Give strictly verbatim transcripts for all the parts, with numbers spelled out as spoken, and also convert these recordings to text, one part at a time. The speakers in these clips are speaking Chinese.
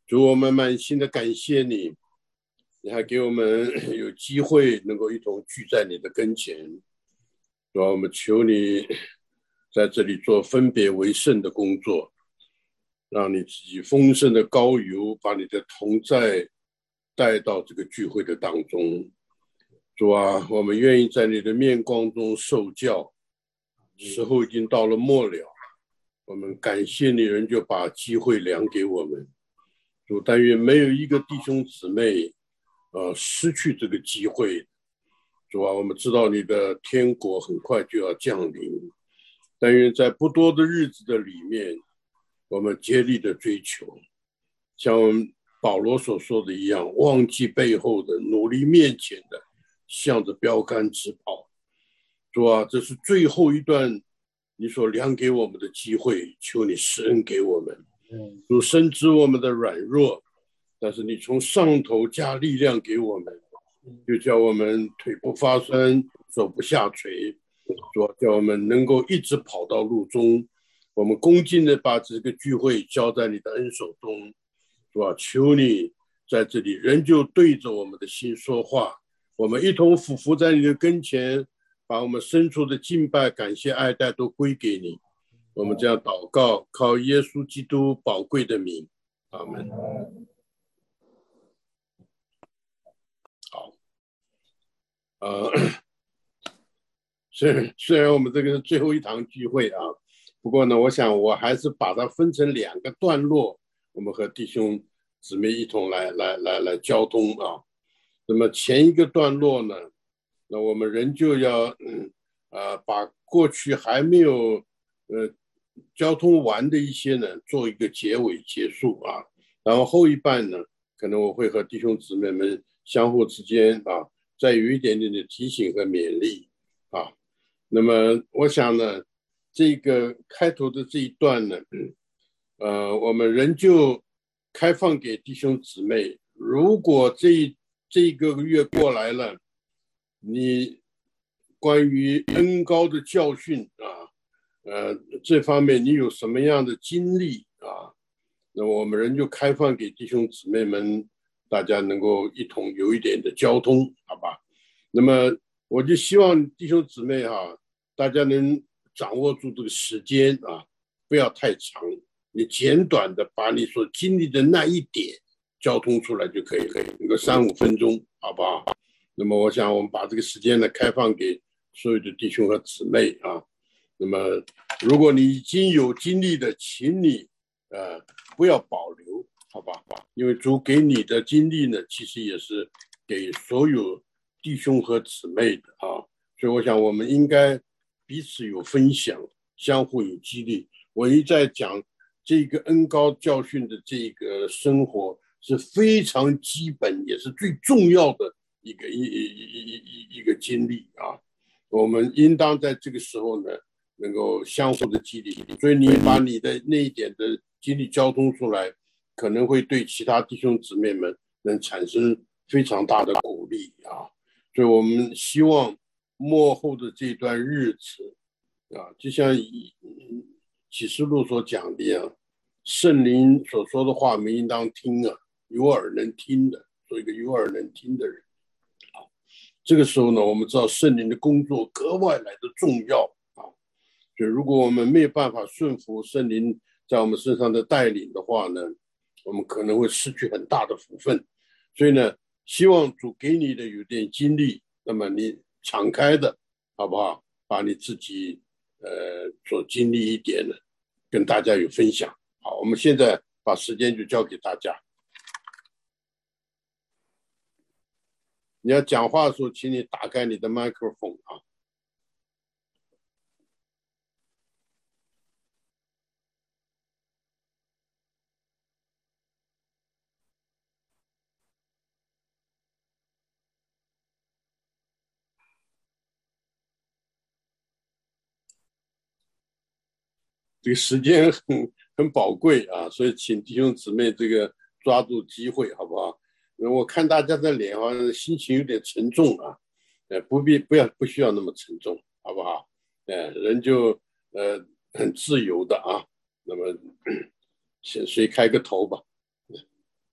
主，我们满心的感谢你，你还给我们有机会能够一同聚在你的跟前。主啊，我们求你在这里做分别为圣的工作，让你自己丰盛的膏油把你的同在带到这个聚会的当中。主啊，我们愿意在你的面光中受教，时候已经到了末了，我们感谢你，人就把机会量给我们。主，但愿没有一个弟兄姊妹呃失去这个机会。主啊，我们知道你的天国很快就要降临，但愿在不多的日子的里面，我们竭力的追求，像保罗所说的一样，忘记背后的，努力面前的，向着标杆直跑。主啊，这是最后一段你所量给我们的机会，求你施恩给我们。主，深知我们的软弱，但是你从上头加力量给我们，就叫我们腿不发酸，手不下垂，主，叫我们能够一直跑到路中。我们恭敬的把这个聚会交在你的恩手中，主啊，求你在这里仍旧对着我们的心说话，我们一同俯伏在你的跟前，把我们深处的敬拜、感谢、爱戴都归给你。我们这样祷告，靠耶稣基督宝贵的名，阿们。好，呃，虽然虽然我们这个是最后一堂聚会啊，不过呢，我想我还是把它分成两个段落，我们和弟兄姊妹一同来来来来交通啊。那么前一个段落呢，那我们仍旧要嗯呃把过去还没有呃交通完的一些呢做一个结尾结束啊，然后后一半呢，可能我会和弟兄姊妹们相互之间啊再有一点点的提醒和勉励啊。那么我想呢，这个开头的这一段呢，呃，我们仍旧开放给弟兄姊妹，如果这这个月过来了，你关于恩高的教训啊，呃，这方面你有什么样的经历啊？那我们仍旧开放给弟兄姊妹们，大家能够一同有一点的交通，好吧？那么我就希望弟兄姊妹哈、啊，大家能掌握住这个时间啊，不要太长，你简短的把你所经历的那一点交通出来就可以，可以，一个三五分钟，好不好？那么我想我们把这个时间呢开放给所有的弟兄和姊妹啊。那么如果你已经有经历的，请你呃不要保留，好吧？因为主给你的经历呢，其实也是给所有弟兄和姊妹的啊。所以我想我们应该彼此有分享，相互有激励。我一再讲这个恩高教训的这个生活是非常基本，也是最重要的一个一一一一一个经历啊。我们应当在这个时候呢，能够相互的激励。所以你把你的那一点的经历交通出来，可能会对其他弟兄姊妹们能产生非常大的鼓励啊。所以我们希望末后的这段日子啊，就像启示录所讲的一样，圣灵所说的话，我们应当听啊，有耳能听的，做一个有耳能听的人。这个时候呢，我们知道圣灵的工作格外来的重要啊。就如果我们没有办法顺服圣灵在我们身上的带领的话呢，我们可能会失去很大的福分。所以呢，希望主给你的有点经历，那么你敞开的，好不好？把你自己呃所经历一点的，跟大家有分享。好，我们现在把时间就交给大家。你要讲话的时候，请你打开你的麦克风啊。这个时间很很宝贵啊，所以请弟兄姊妹这个抓住机会，好不好？我看大家的脸好像心情有点沉重啊，呃，不必不要不需要那么沉重，好不好？呃，人就呃很自由的啊，那么先谁开个头吧？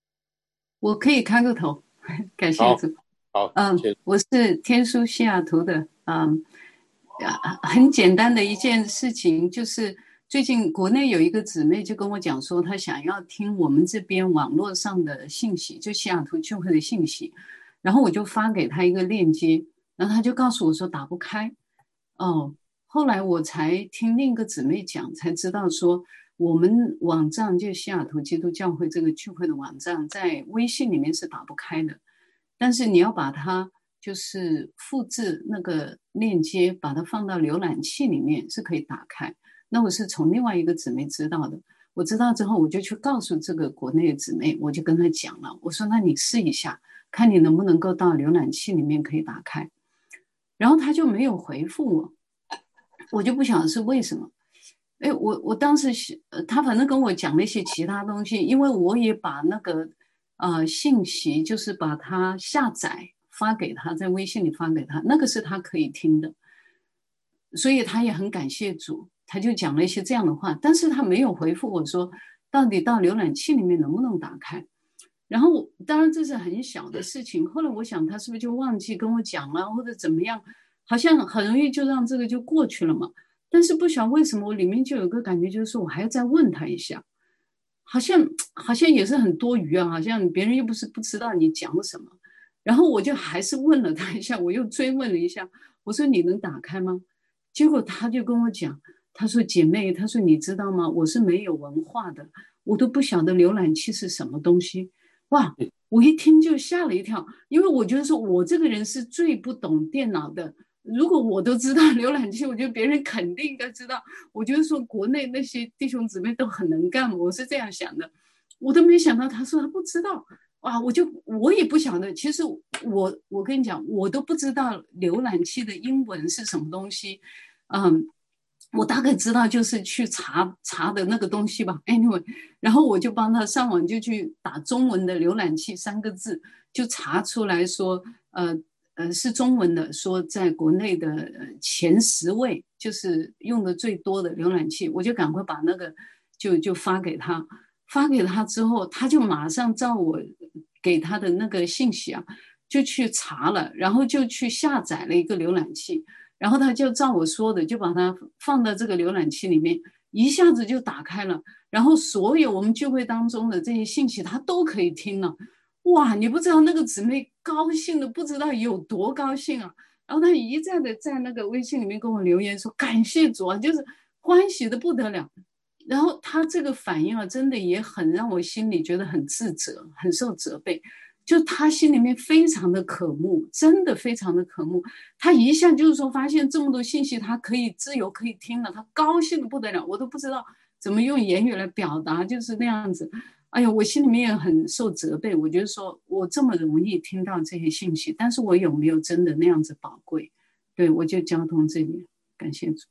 我可以开个头，感谢好， 主。 好， 嗯， 请。 我是天书西雅图的。嗯，啊很简单的一件事情，就是最近国内有一个姊妹就跟我讲说，她想要听我们这边网络上的信息，就西雅图聚会的信息，然后我就发给她一个链接，然后她就告诉我说打不开。哦，后来我才听另一个姊妹讲，才知道说我们网站就西雅图基督教会这个聚会的网站，在微信里面是打不开的，但是你要把它就是复制那个链接，把它放到浏览器里面是可以打开。那我是从另外一个姊妹知道的，我知道之后我就去告诉这个国内的姊妹，我就跟她讲了，我说那你试一下，看你能不能够到浏览器里面可以打开。然后她就没有回复我，我就不晓得是为什么。哎，我我当时是，呃，他反正跟我讲了一些其他东西，因为我也把那个呃信息，就是把它下载发给他，在微信里发给他，那个是他可以听的，所以他也很感谢主，他就讲了一些这样的话，但是他没有回复我说到底到浏览器里面能不能打开。然后当然这是很小的事情，后来我想他是不是就忘记跟我讲了，或者怎么样，好像很容易就让这个就过去了嘛。但是不晓得为什么我里面就有个感觉，就是说我还要再问他一下，好像好像也是很多余啊，好像别人又不是不知道你讲什么，然后我就还是问了他一下，我又追问了一下，我说你能打开吗？结果他就跟我讲，他说姐妹，他说你知道吗？我是没有文化的，我都不晓得浏览器是什么东西。哇，我一听就吓了一跳，因为我觉得说我这个人是最不懂电脑的。如果我都知道浏览器，我觉得别人肯定应该知道。我觉得说国内那些弟兄姊妹都很能干，我是这样想的。我都没想到他说他不知道。哇，我就我也不晓得。其实我我跟你讲，我都不知道浏览器的英文是什么东西。嗯，我大概知道就是去查查的那个东西吧。Anyway，然后我就帮他上网就去打中文的浏览器三个字，就查出来说，呃呃是中文的，说在国内的前十位就是用的最多的浏览器，我就赶快把那个就就发给他。发给他之后，他就马上照我给他的那个信息啊，就去查了，然后就去下载了一个浏览器。然后他就照我说的，就把它放到这个浏览器里面，一下子就打开了，然后所有我们聚会当中的这些信息，他都可以听了。哇，你不知道那个姊妹高兴的不知道有多高兴啊！然后他一再的在那个微信里面跟我留言说感谢主啊，就是欢喜的不得了。然后他这个反应啊，真的也很让我心里觉得很自责，很受责备。就他心里面非常的渴慕，真的非常的渴慕。他一下就是说发现这么多信息，他可以自由可以听了，他高兴的不得了，我都不知道怎么用言语来表达，就是那样子。哎呀，我心里面也很受责备。我觉得说我这么容易听到这些信息，但是我有没有真的那样子宝贵？对，我就交通这边，感谢主。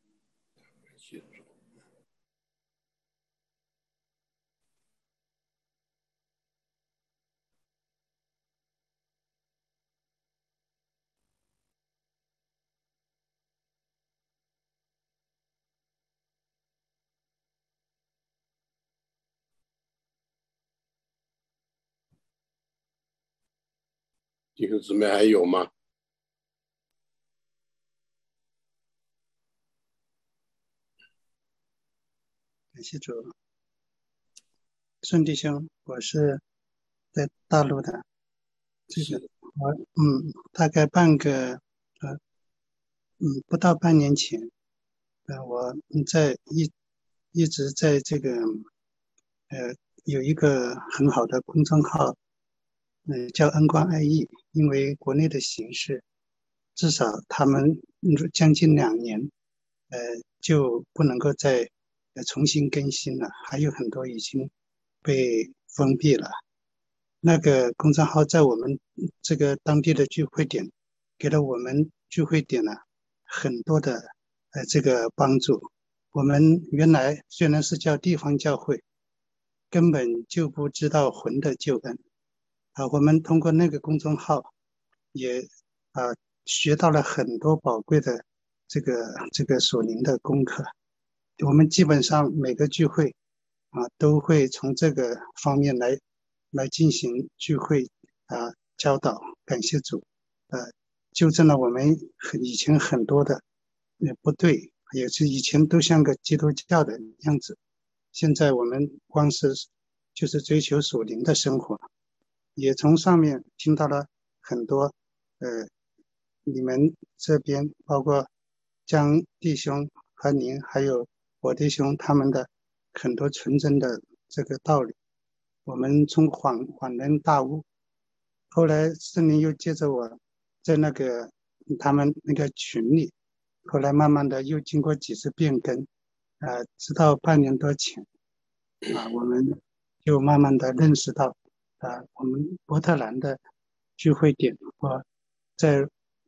弟兄姊妹还有吗？ 感谢主，孙弟兄，我是在大陆的，这个我嗯，大概半个呃嗯不到半年前，呃我在一一直在这个呃有一个很好的公众号，呃叫恩光爱意，因为国内的形势，至少他们将近两年，呃就不能够再呃重新更新了，还有很多已经被封闭了。那个公众号在我们这个当地的聚会点，给了我们聚会点呢很多的呃这个帮助。我们原来虽然是叫地方教会，根本就不知道魂的救恩啊。我们通过那个公众号也啊学到了很多宝贵的这个这个属灵的功课。我们基本上每个聚会啊都会从这个方面来来进行聚会啊、呃、教导，感谢主，呃，纠正了我们很以前很多的呃不对，也是以前都像个基督教的样子，现在我们光是就是追求属灵的生活，也从上面听到了很多呃你们这边包括江弟兄和您还有我弟兄他们的很多纯真的这个道理，我们从恍恍然大悟。后来圣灵又接着我在那个他们那个群里，后来慢慢的又经过几次变更，呃，直到半年多前啊，我们就慢慢的认识到啊，我们波特兰的聚会点和在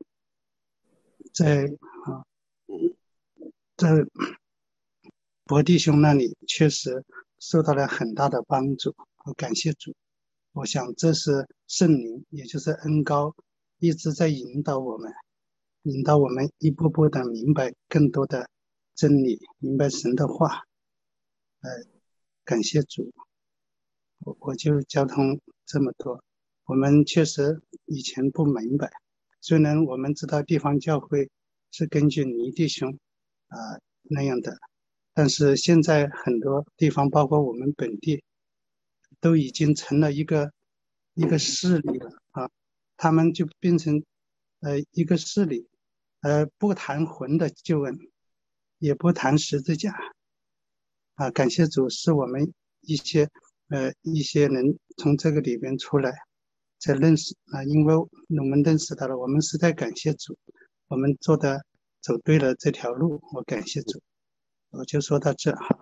在啊在博弟兄那里确实受到了很大的帮助，我感谢主。我想这是圣灵，也就是恩膏，一直在引导我们，引导我们一步步的明白更多的真理，明白神的话。呃，感谢主，我我就交通这么多。我们确实以前不明白，虽然我们知道地方教会是根据倪弟兄啊、呃、那样的，但是现在很多地方，包括我们本地，都已经成了一个一个势力了啊，他们就变成呃一个势力，呃不谈魂的救恩，也不谈十字架啊，感谢主，是我们一些呃一些人从这个里边出来，才认识啊，因为我们认识到了，我们实在感谢主，我们做的走对了这条路，我感谢主，我就说到这哈。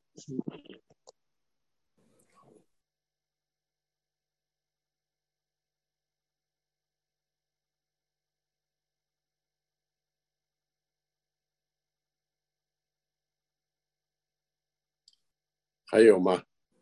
还有吗？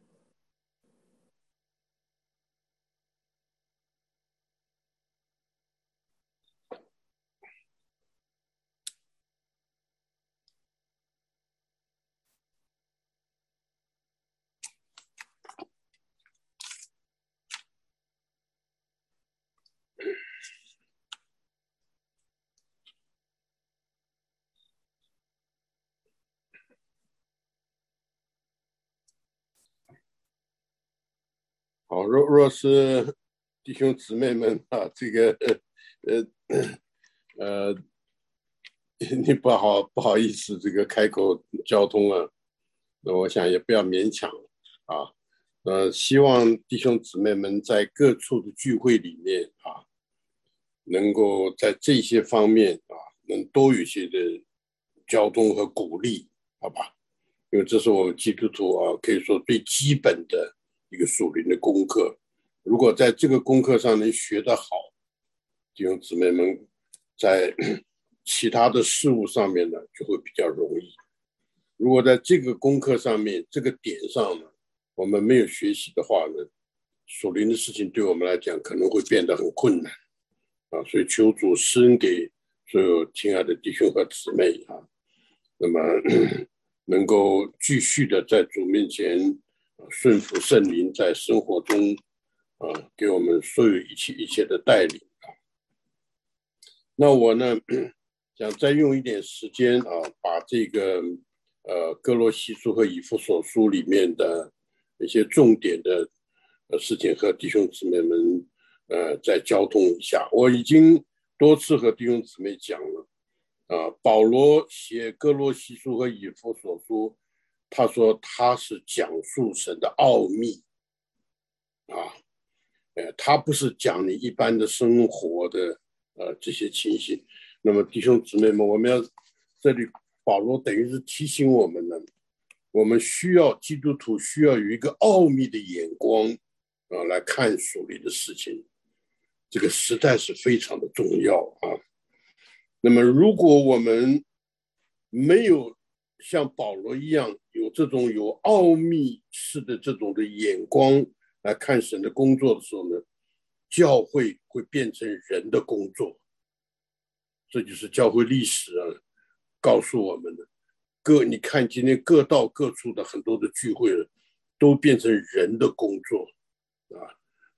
好，若若是弟兄姊妹们啊，这个呃呃，你不好不好意思，这个开口交通啊，那我想也不要勉强啊。呃，希望弟兄姊妹们在各处的聚会里面啊，能够在这些方面啊，能多有一些的交通和鼓励，好吧？因为这是我们基督徒啊，可以说最基本的一个属灵的功课。如果在这个功课上能学得好，弟兄姊妹们在其他的事物上面呢，就会比较容易。如果在这个功课上面，这个点上呢，我们没有学习的话呢，属灵的事情对我们来讲可能会变得很困难啊。所以求主施恩给所有亲爱的弟兄和姊妹啊，那么能够继续的在主面前顺服圣灵，在生活中啊给我们所有一切一切的带领啊。那我呢想再用一点时间啊，把这个呃哥罗西书和以弗所书里面的一些重点的事情和弟兄姊妹们呃再交通一下。我已经多次和弟兄姊妹讲了啊，保罗写哥罗西书和以弗所书，他说他是讲述神的奥秘啊，呃，他不是讲你一般的生活的呃这些情形。那么弟兄姊妹们，我们要这里保罗等于是提醒我们呢，我们需要基督徒需要有一个奥秘的眼光啊来看属灵的事情，这个实在是非常的重要啊。那么如果我们没有像保罗一样有这种有奥秘式的这种的眼光来看神的工作的时候呢，教会会变成人的工作。这就是教会历史啊告诉我们的。各你看今天各道各处的很多的聚会了，都变成人的工作啊。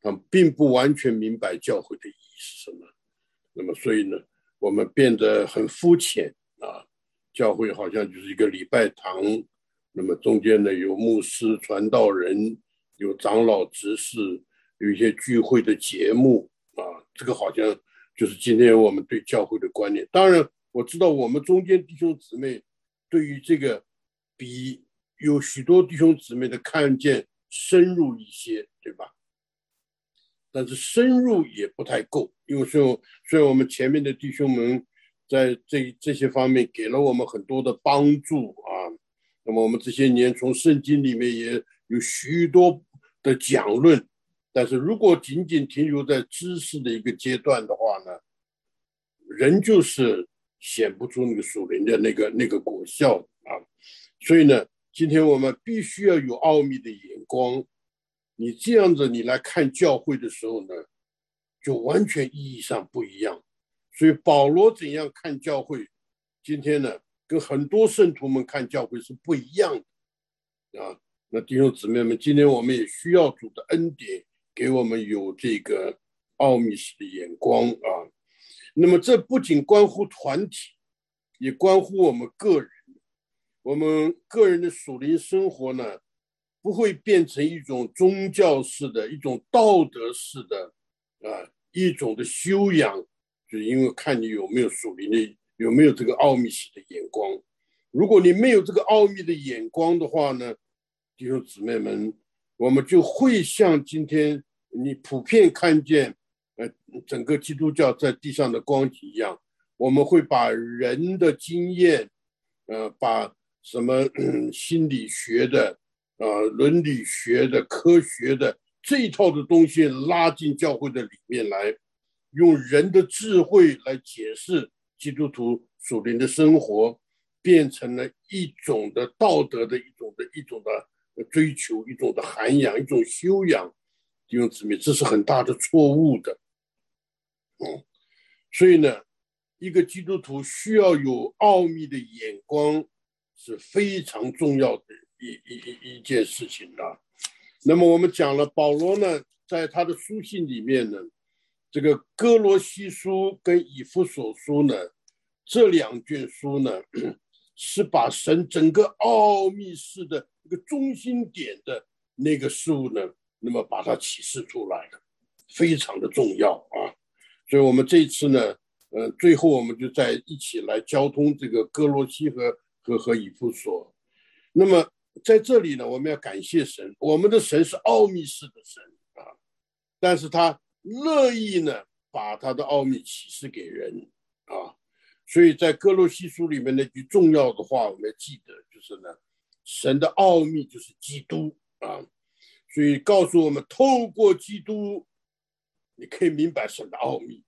他们并不完全明白教会的意义是什么。那么所以呢，我们变得很肤浅啊，教会好像就是一个礼拜堂，那么中间呢有牧师、传道人，有长老、执事，有一些聚会的节目啊，这个好像就是今天我们对教会的观念。当然我知道我们中间弟兄姊妹对于这个比有许多弟兄姊妹的看见深入一些，对吧？但是深入也不太够，因为虽然虽然我们前面的弟兄们在这这些方面给了我们很多的帮助啊，那么我们这些年从圣经里面也有许多的讲论，但是如果仅仅停留在知识的一个阶段的话呢，人就是显不出那个属灵的那个那个果效啊。所以呢，今天我们必须要有奥秘的眼光。你这样子你来看教会的时候呢，就完全意义上不一样。所以保罗怎样看教会，今天呢跟很多圣徒们看教会是不一样的啊。那弟兄姊妹们，今天我们也需要主的恩典，给我们有这个奥秘式的眼光啊。那么这不仅关乎团体，也关乎我们个人。我们个人的属灵生活呢，不会变成一种宗教式的、一种道德式的啊，一种的修养，就是因为看你有没有属灵的，有没有这个奥秘式的眼光。如果你没有这个奥秘的眼光的话呢，弟兄姊妹们，我们就会像今天你普遍看见呃整个基督教在地上的光景一样，我们会把人的经验呃把什么、嗯、心理学的呃伦理学的科学的这一套的东西拉进教会的里面来，用人的智慧来解释基督徒属灵的生活，变成了一种的道德的一种的一种的追求，一种的涵养，一种修养。弟兄姊妹，这是很大的错误的。嗯，所以呢，一个基督徒需要有奥秘的眼光，是非常重要的一一一一件事情啊。那么我们讲了，保罗呢，在他的书信里面呢，这个哥罗西书跟以弗所书呢，这两卷书呢，是把神整个奥秘式的一个中心点的那个事物呢，那么把它启示出来了，非常的重要啊。所以我们这一次呢，呃，最后我们就在一起来交通这个哥罗西和和和以弗所。那么在这里呢，我们要感谢神，我们的神是奥秘式的神啊，但是他乐意呢把他的奥秘启示给人啊。所以在哥罗西书里面那句重要的话，我们要记得，就是呢，神的奥秘就是基督啊。所以告诉我们，透过基督，你可以明白神的奥秘。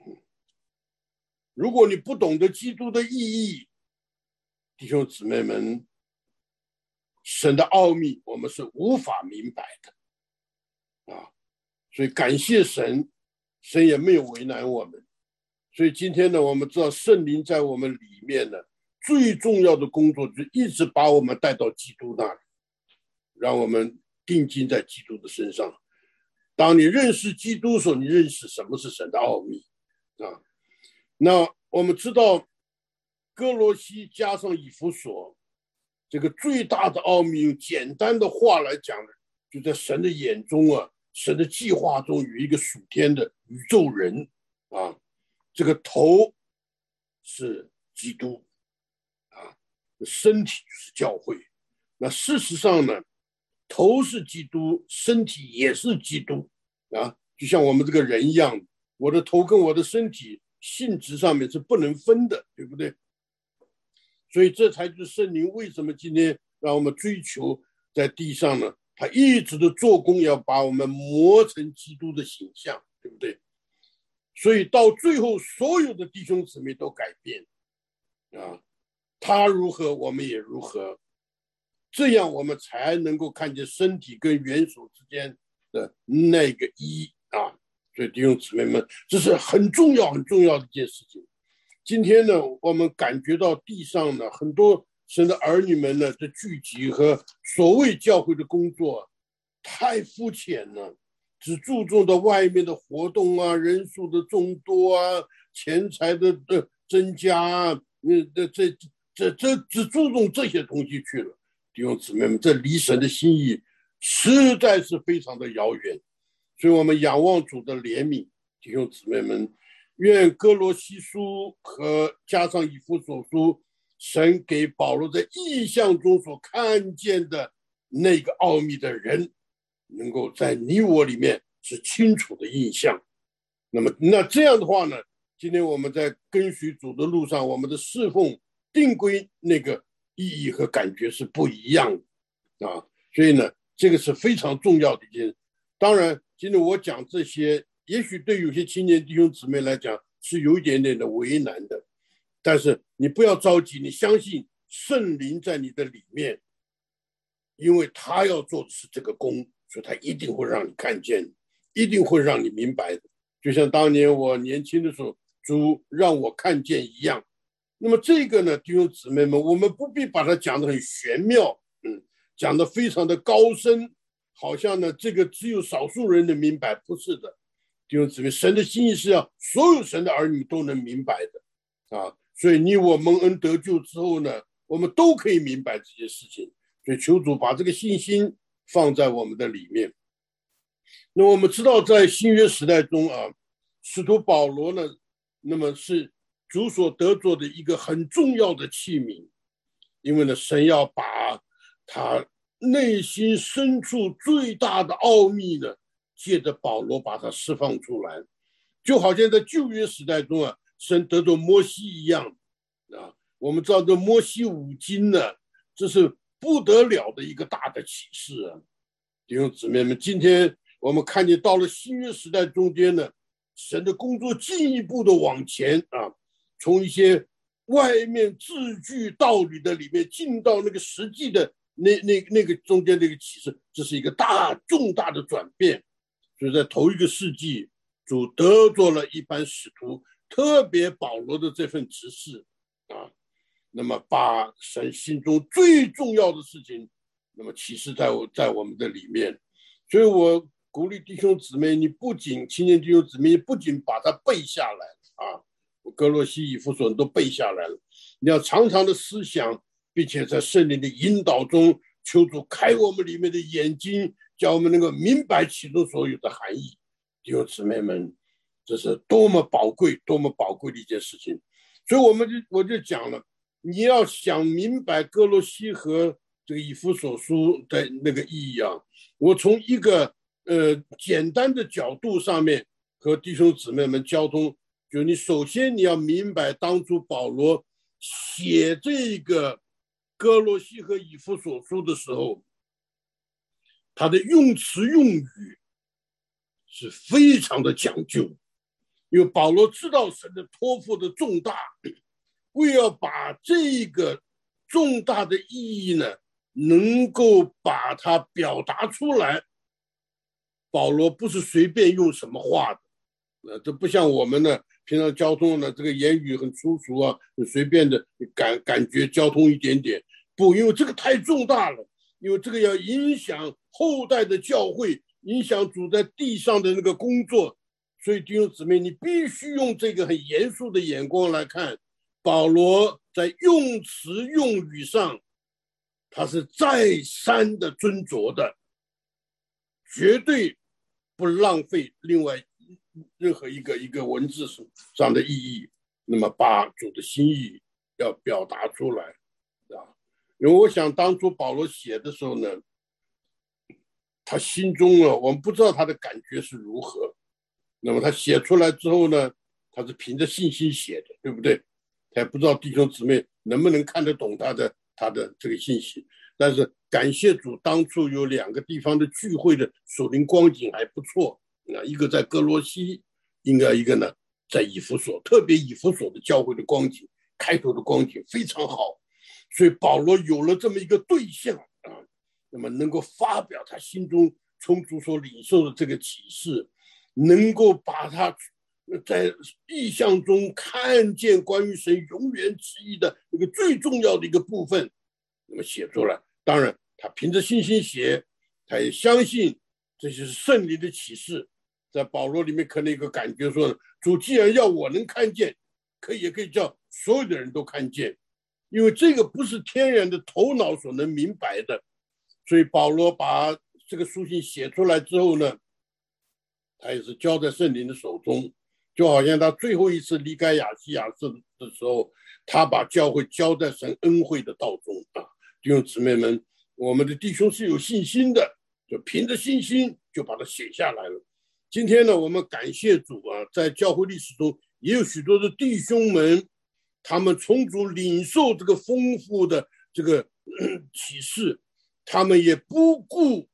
如果你不懂得基督的意义，弟兄姊妹们，神的奥秘我们是无法明白的啊。所以感谢神，神也没有为难我们。所以今天呢，我们知道圣灵在我们里面呢，最重要的工作就是一直把我们带到基督那里，让我们定睛在基督的身上。当你认识基督的时候，你认识什么是神的奥秘啊。那我们知道哥罗西加上以弗所，这个最大的奥秘，用简单的话来讲呢，就在神的眼中啊，神的计划中有一个属天的宇宙人啊，这个头是基督啊，身体就是教会。那事实上呢，头是基督，身体也是基督啊，就像我们这个人一样，我的头跟我的身体性质上面是不能分的，对不对？所以这才就是圣灵为什么今天让我们追求在地上呢，他一直的做工要把我们磨成基督的形象，对不对？所以到最后所有的弟兄姊妹都改变啊，他如何我们也如何，这样我们才能够看见身体跟元首之间的那个一啊。所以弟兄姊妹们，这是很重要很重要的一件事情。今天呢，我们感觉到地上呢，很多神的儿女们呢的聚集和所谓教会的工作太肤浅了， 只注重的外面的活动啊，人数的众多啊，钱财的的增加啊，嗯，这这这这只注重这些东西去了。弟兄姊妹们，这离神的心意实在是非常的遥远，所以我们仰望主的怜悯。弟兄姊妹们，愿哥罗西书和加上以弗所书，神给保罗在异象中所看见的那个奥秘的人，能够在你我里面是清楚的印象。那么那这样的话呢，今天我们在跟随主的路上，我们的侍奉定规那个意义和感觉是不一样的啊。所以呢，这个是非常重要的一件。当然今天我讲这些，也许对有些青年弟兄姊妹来讲是有一点点的为难的，但是你不要着急，你相信圣灵在你的里面，因为他要做的是这个工，所以他一定会让你看见，一定会让你明白的。就像当年我年轻的时候，主让我看见一样。那么这个呢，弟兄姊妹们，我们不必把它讲得很玄妙，嗯，讲得非常的高深，好像呢这个只有少数人能明白，不是的。弟兄姊妹，神的心意是要所有神的儿女都能明白的啊。所以你我蒙恩得救之后呢，我们都可以明白这些事情。所以求主把这个信心放在我们的里面。那我们知道在新约时代中啊，使徒保罗呢，那么是主所得着的一个很重要的器皿，因为呢神要把他内心深处最大的奥秘呢，借着保罗把它释放出来，就好像在旧约时代中啊，神得着摩西一样啊。我们知道这摩西五经呢，这是不得了的一个大的启示啊。弟兄姊妹们，今天我们看见到了新约时代中间呢，神的工作进一步的往前啊，从一些外面字句道理的里面进到那个实际的那那那个中间那个启示，这是一个大重大的转变。所以在头一个世纪，主得着了一般使徒，特别保罗的这份职事啊，那么把神心中最重要的事情，那么启示在我在我们的里面。所以我鼓励弟兄姊妹，你不仅青年弟兄姊妹，你不仅把它背下来啊，哥罗西以弗所都背下来了，你要常常的思想，并且在圣灵的引导中，求主开我们里面的眼睛，叫我们能够明白其中所有的含义。弟兄姊妹们，这是多么宝贵多么宝贵的一件事情。所以我们就我就讲了，你要想明白哥罗西和这个以弗所书的那个意义啊，我从一个呃简单的角度上面和弟兄姊妹们交通，就你首先你要明白，当初保罗写这个哥罗西和以弗所书的时候，他的用词用语是非常的讲究，因为保罗知道神的托付的重大，为要把这个重大的意义呢，能够把它表达出来，保罗不是随便用什么话的，呃，这不像我们呢，平常交通呢，这个言语很粗俗啊，很随便的感感觉交通一点点，不，因为这个太重大了，因为这个要影响后代的教会，影响主在地上的那个工作，所以弟兄姊妹，你必须用这个很严肃的眼光来看，保罗在用词用语上，他是再三的斟酌的，绝对不浪费另外任何一个一个文字上的意义，那么把主的心意要表达出来啊。因为我想当初保罗写的时候呢，他心中啊，我们不知道他的感觉是如何，那么他写出来之后呢，他是凭着信心写的，对不对？他也不知道弟兄姊妹能不能看得懂他的他的这个信息，但是感谢主，当初有两个地方的聚会的属灵光景还不错，一个在哥罗西，应该一个呢在以弗所，特别以弗所的教会的光景，开头的光景非常好，所以保罗有了这么一个对象啊，那么能够发表他心中从主所领受的这个启示，能够把他在意象中看见关于神永远旨意的一个最重要的一个部分，那么写出来。当然他凭着信心写，他也相信这就是圣灵的启示。在保罗里面可能有个感觉说，主既然要我能看见，可以也可以叫所有的人都看见，因为这个不是天然的头脑所能明白的。所以保罗把这个书信写出来之后呢，他也是交在圣灵的手中，就好像他最后一次离开亚细亚市的时候，他把教会交在神恩惠的道中啊。弟兄姊妹们，我们的弟兄是有信心的，就凭着信心就把它写下来了。今天呢，我们感谢主啊，在教会历史中也有许多的弟兄们，他们从主领受这个丰富的这个、呃、启示，他们也不顾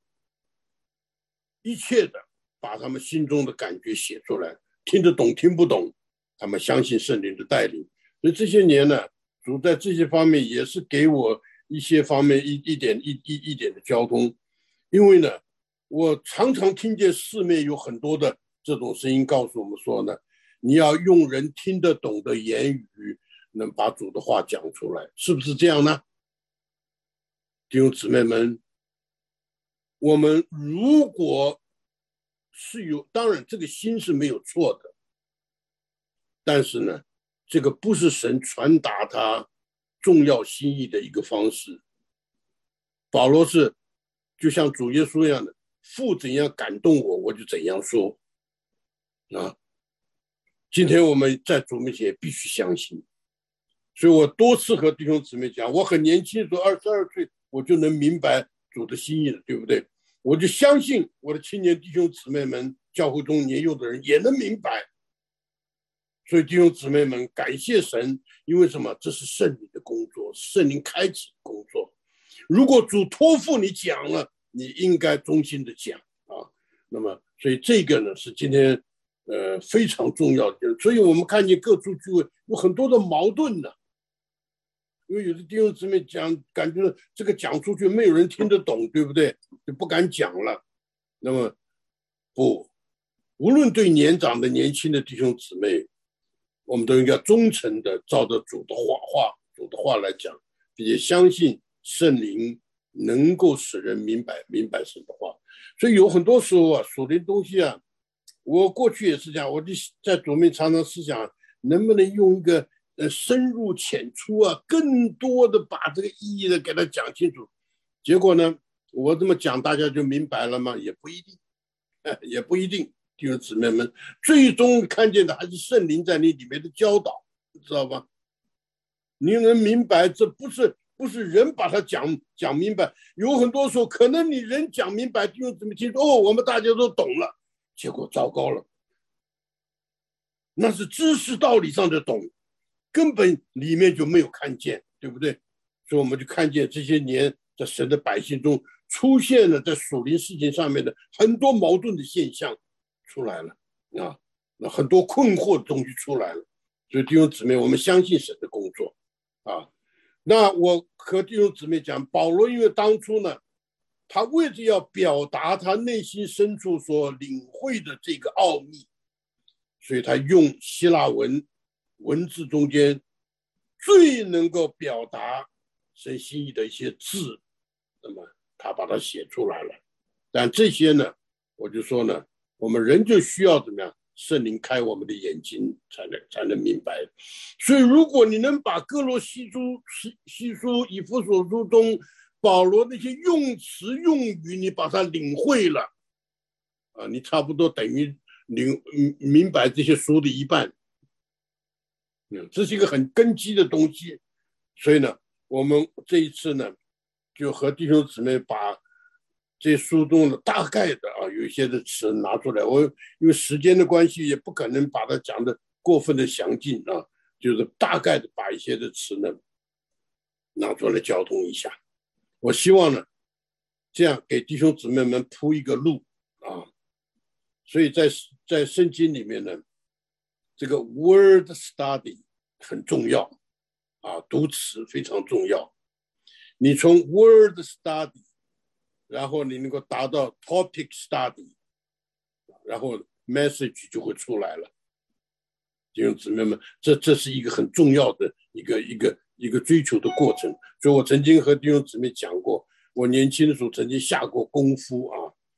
一切的把他们心中的感觉写出来，听得懂听不懂，他们相信圣灵的带领。所以这些年呢，主在这些方面也是给我一些方面一一点一一一点的交通。因为呢，我常常听见市面有很多的这种声音告诉我们说呢，你要用人听得懂的言语，能把主的话讲出来，是不是这样呢？弟兄姊妹们，我们如果是有，当然这个心是没有错的，但是呢，这个不是神传达他重要心意的一个方式。保罗是就像主耶稣一样的，父怎样感动我，我就怎样说啊。今天我们在主面前也必须相信，所以我多次和弟兄姊妹讲，我很年轻的时候，二十二岁我就能明白主的心意了，对不对？我就相信我的青年弟兄姊妹们，教会中年幼的人也能明白。所以弟兄姊妹们，感谢神，因为什么？这是圣灵的工作，圣灵开启的工作。如果主托付你讲了，你应该忠心的讲啊。那么，所以这个呢是今天呃非常重要的。所以我们看见各处聚会有很多的矛盾呢，因为有的弟兄姊妹讲，感觉这个讲出去没有人听得懂，对不对？就不敢讲了。那么不，无论对年长的、年轻的弟兄姊妹，我们都应该忠诚的照着主的话话主的话来讲，并且相信圣灵能够使人明白明白神的话。所以有很多时候啊，属灵东西啊，我过去也是这样，我就在主面常常思想，能不能用一个呃深入浅出啊，更多的把这个意义的给他讲清楚。结果呢，我这么讲大家就明白了吗？也不一定，也不一定。弟兄姊妹们，最终看见的还是圣灵在你里面的教导，知道吧？你能明白，这不是不是人把它讲讲明白。有很多时候，可能你人讲明白，弟兄姊妹听说哦，我们大家都懂了，结果糟糕了，那是知识道理上的懂，根本里面就没有看见，对不对？所以我们就看见这些年在神的百姓中出现了在属灵事情上面的很多矛盾的现象出来了啊，那很多困惑的东西出来了。所以弟兄姊妹，我们相信神的工作啊。那我和弟兄姊妹讲，保罗因为当初呢，他为着要表达他内心深处所领会的这个奥秘，所以他用希腊文文字中间最能够表达神心意的一些字，那么他把它写出来了。但这些呢，我就说呢，我们人就需要怎么样？圣灵开我们的眼睛，才能才能明白。所以，如果你能把哥罗西书、西书、以弗所书中保罗那些用词用语，你把它领会了，啊，你差不多等于领明白这些书的一半。嗯，这是一个很根基的东西。所以呢，我们这一次呢，就和弟兄姊妹把这书中的大概的啊，有一些的词拿出来。我因为时间的关系，也不可能把它讲得过分的详尽啊，就是大概的把一些的词呢拿出来交通一下。我希望呢，这样给弟兄姊妹们铺一个路啊。所以在在圣经里面呢，这个 word study 很重要啊，读词非常重要。你从 word study，然后你能够达到 topic study， 然后 message 就会出来了。弟兄姊妹们，这这是一个很重要的一个一个一个追求的过程。所以我曾经和弟兄姊妹讲过，我年轻的时候曾经下过功夫啊，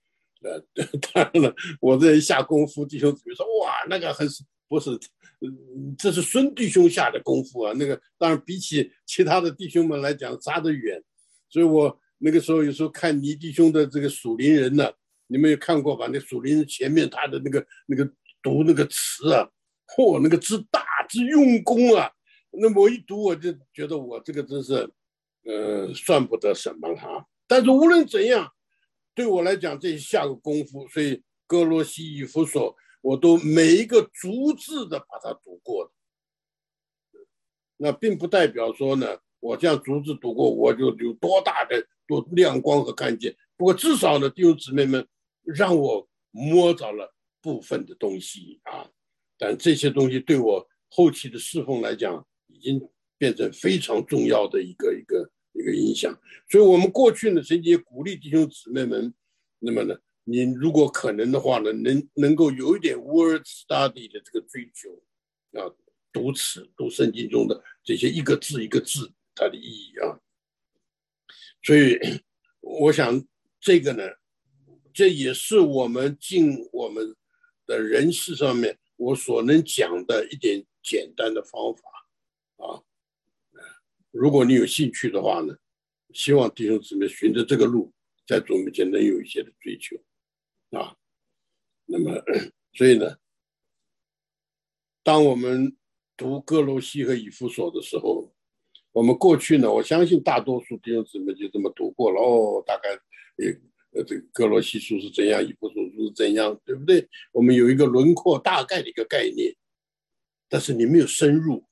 呃，当然了，我这下功夫，弟兄姊妹说哇，那个很不是，这是孙弟兄下的功夫啊。那个当然比起其他的弟兄们来讲差得远，所以我那个时候有时候看倪弟兄的这个属灵人呢，你们有看过吧？那属灵人前面他的那个那个读那个词啊，嚯，那个之大之用功啊，那么我一读我就觉得我这个真是，呃，算不得什么哈。但是无论怎样。对我来讲，这下个功夫，所以哥罗西、以弗所，我都每一个逐字的把它读过的。那并不代表说呢，我这样逐字读过，我就有多大的多亮光和看见。不过至少呢，弟兄姊妹们让我摸着了部分的东西啊。但这些东西对我后期的侍奉来讲，已经变成非常重要的一个一个。一个影响，所以我们过去呢，曾经也鼓励弟兄姊妹们，那么呢，你如果可能的话呢，能能够有一点 word study 的这个追求啊，读词、读圣经中的这些一个字一个字它的意义啊。所以我想这个呢，这也是我们尽我们的人事上面我所能讲的一点简单的方法啊。如果你有兴趣的话呢，希望弟兄姊妹循着这个路，在主面前能有一些的追求啊。那么，所以呢，当我们读哥罗西和以弗所的时候，我们过去呢，我相信大多数弟兄姊妹就这么读过了哦，大概呃，这个哥罗西书是怎样，以弗所书是怎样，对不对？我们有一个轮廓大概的一个概念，但是你没有深入。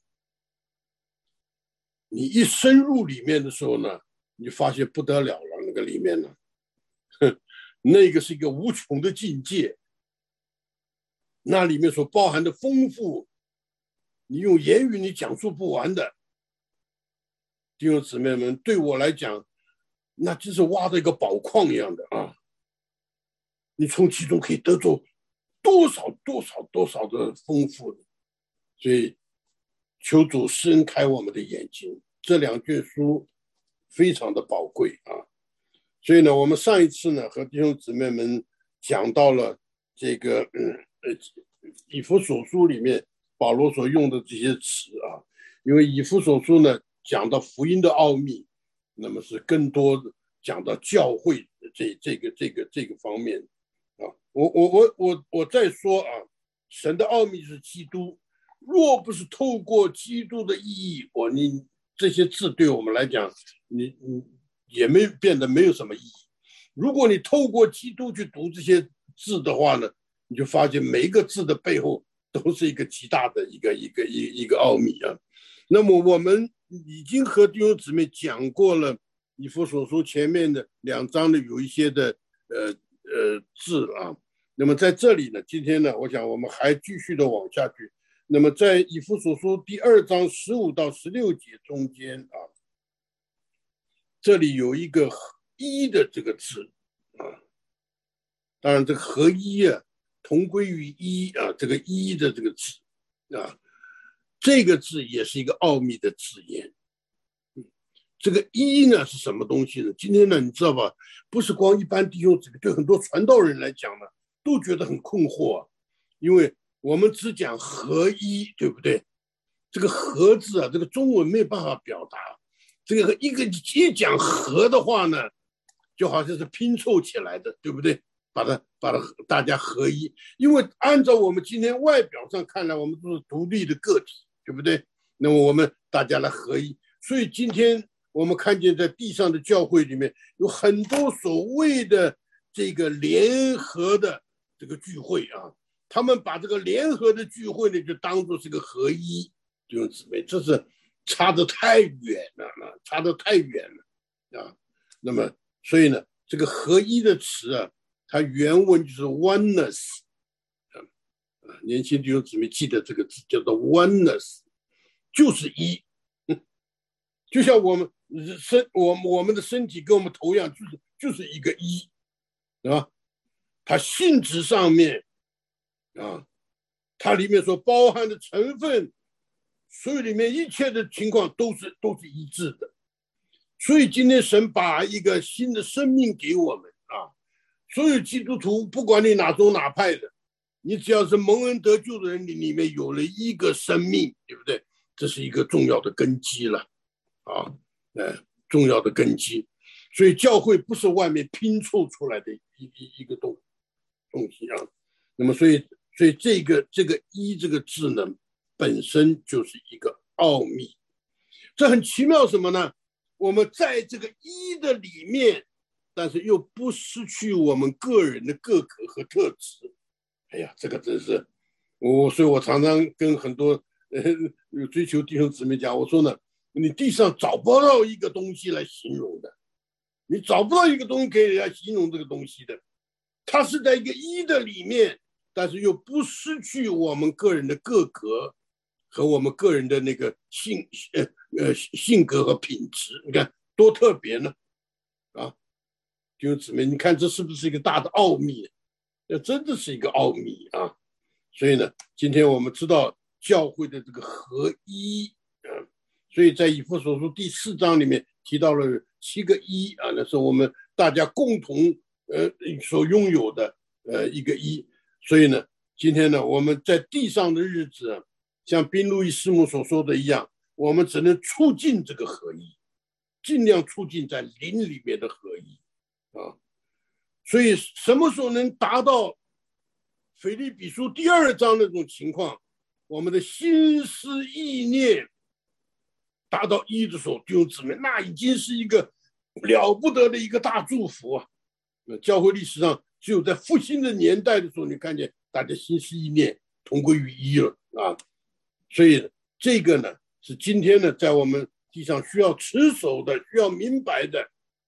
你一深入里面的时候呢，你发现不得了了，那个里面呢，那个是一个无穷的境界，那里面所包含的丰富，你用言语你讲述不完的。弟兄姊妹们，对我来讲，那就是挖的一个宝矿一样的啊！你从其中可以得着多少多少多少的丰富的，所以。求主伸开我们的眼睛，这两卷书非常的宝贵啊！所以呢，我们上一次呢和弟兄姊妹们讲到了这个嗯呃以弗所书里面保罗所用的这些词啊，因为以弗所书呢讲到福音的奥秘，那么是更多讲到教会这这个这个这个方面啊。我我我我我再说啊，神的奥秘是基督。若不是透过基督的意义，我你这些字对我们来讲，你你也没变得没有什么意义。如果你透过基督去读这些字的话呢，你就发现每一个字的背后都是一个极大的一个一个一个一个奥秘啊。那么我们已经和弟兄姊妹讲过了以弗所书前面的两章的有一些的呃呃字啊。那么在这里呢，今天呢，我想我们还继续的往下去。那么在以弗所书第二章十五到十六节中间啊，这里有一个一的这个字啊，当然这个合一啊，同归于一啊，这个一的这个字啊，这个字也是一个奥秘的字眼。这个一呢是什么东西呢？今天呢，你知道吧？不是光一般弟兄姊妹，对很多传道人来讲呢，都觉得很困惑啊，因为我们只讲合一，对不对？这个合字啊，这个中文没有办法表达。这个一个一讲合的话呢，就好像是拼凑起来的，对不对？把它把它大家合一。因为按照我们今天外表上看来，我们都是独立的个体，对不对？那么我们大家来合一。所以今天我们看见在地上的教会里面有很多所谓的这个联合的这个聚会啊。他们把这个联合的聚会呢，就当作是个合一，弟兄姊妹，这是差得太远了，差得太远了啊！那么，所以呢，这个合一的词啊，它原文就是 oneness 啊，年轻弟兄姊妹记得这个字叫做 oneness， 就是一，就像我们身我我们的身体跟我们头一样，就是就是一个一，对吧？它性质上面。啊，它里面所包含的成分，所以里面一切的情况都是都是一致的。所以今天神把一个新的生命给我们啊， 所有基督徒，不管你哪宗哪派的，你只要是蒙恩得救的人，你里面有了一个生命，对不对？这是一个重要的根基了啊，呃，重要的根基。所以教会不是外面拼凑出来的一一一个东东西啊。那么所以所以这个这个一这个字呢，本身就是一个奥秘。这很奇妙什么呢？我们在这个一的里面，但是又不失去我们个人的个格和特质。哎呀，这个真是我，所以我常常跟很多呃追求弟兄姊妹讲，我说呢，你地上找不到一个东西来形容的，你找不到一个东西可以来形容这个东西的，它是在一个一的里面，但是又不失去我们个人的个格和我们个人的那个性呃呃性格和品质。你看多特别呢，啊，弟兄姊妹，你看这是不是一个大的奥秘？这真的是一个奥秘啊！所以呢，今天我们知道教会的这个合一啊，所以在以弗所书第四章里面提到了七个一啊，那是我们大家共同呃所拥有的呃一个一。所以呢，今天呢，我们在地上的日子啊，像宾路易师母所说的一样，我们只能促进这个合一，尽量促进在灵里面的合一啊。所以什么时候能达到腓立比书第二章那种情况，我们的心思意念达到一的时候，弟兄姊妹，那已经是一个了不得的一个大祝福啊！教会历史上只有在复兴的年代的时候，你看见大家心思意念同归于一了啊！所以这个呢，是今天呢，在我们地上需要持守的，需要明白的。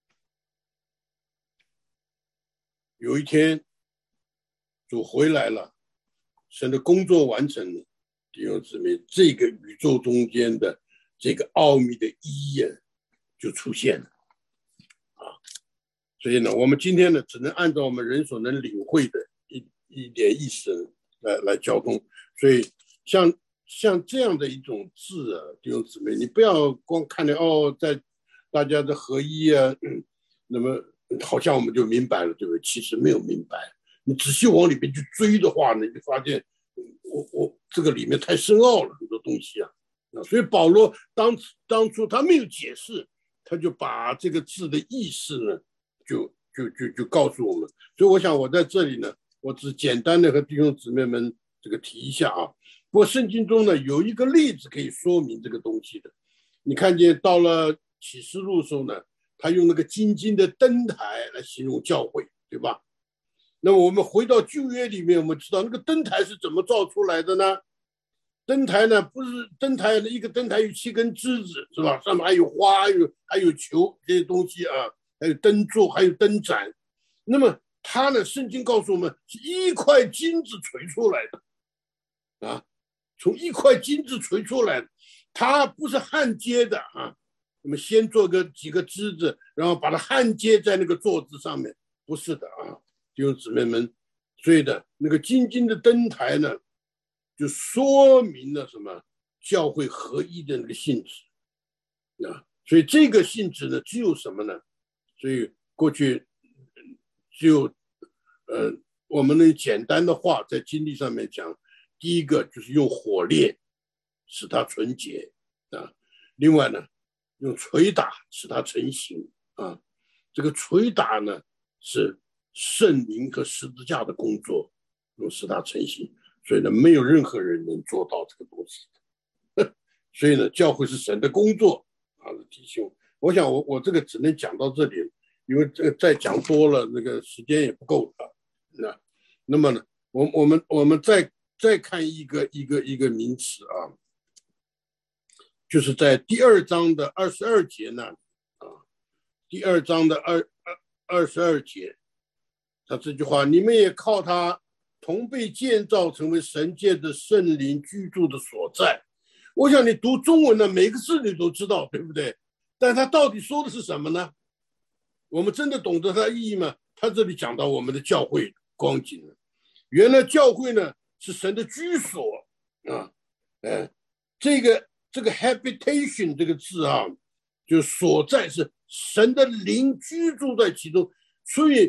有一天主回来了，神的工作完成了，弟兄姊妹，这个宇宙中间的这个奥秘的一眼就出现了啊！所以呢，我们今天呢，只能按照我们人所能领会的一一点意思来来交通。所以像像这样的一种字啊，弟兄姊妹，你不要光看见哦，在大家的合一啊，嗯，那么好像我们就明白了，对不对？其实没有明白。你仔细往里面去追的话呢，你就发现我我这个里面太深奥了，很多东西啊。所以保罗当当初他没有解释，他就把这个字的意思呢，就就就就告诉我们。所以我想我在这里呢，我只简单的和弟兄姊妹们这个提一下啊。不过圣经中呢有一个例子可以说明这个东西的。你看见到了启示录的时候呢，他用那个金金的灯台来形容教会，对吧？那么我们回到旧约里面，我们知道那个灯台是怎么造出来的呢？灯台呢，不是灯台的一个灯台有七根枝子，是吧？上面还有花，还有还有球这些东西啊，还有灯座，还有灯盏。那么它呢，圣经告诉我们是一块金子锤出来的啊，从一块金子锤出来的，它不是焊接的啊。我们先做个几个枝子，然后把它焊接在那个座子上面，不是的啊，弟兄姊妹们。所以的那个金金的灯台呢，就说明了什么？教会合一的那个性质啊。所以这个性质呢，只有什么呢？所以过去只有呃，我们能简单的话在经历上面讲，第一个就是用火炼使它纯洁啊，另外呢，用捶打使它成型啊。这个捶打呢，是圣灵和十字架的工作，用使它成型。所以呢，没有任何人能做到这个东西。所以呢，教会是神的工作啊，弟兄。我想我我这个只能讲到这里，因为这个再讲多了，那个时间也不够了。那那么呢，我我们我们再再看一个一个一个名词啊，就是在第二章的二十二节呢啊，第二章的二二二十二节，他这句话，你们也靠他同被建造成为神界的圣灵居住的所在。我想你读中文呢，每个字你都知道，对不对？但他到底说的是什么呢？我们真的懂得它的意义吗？他这里讲到我们的教会光景了。原来教会呢是神的居所啊，呃，这个这个 habitation 这个字啊，就所在是神的灵居住在其中，所以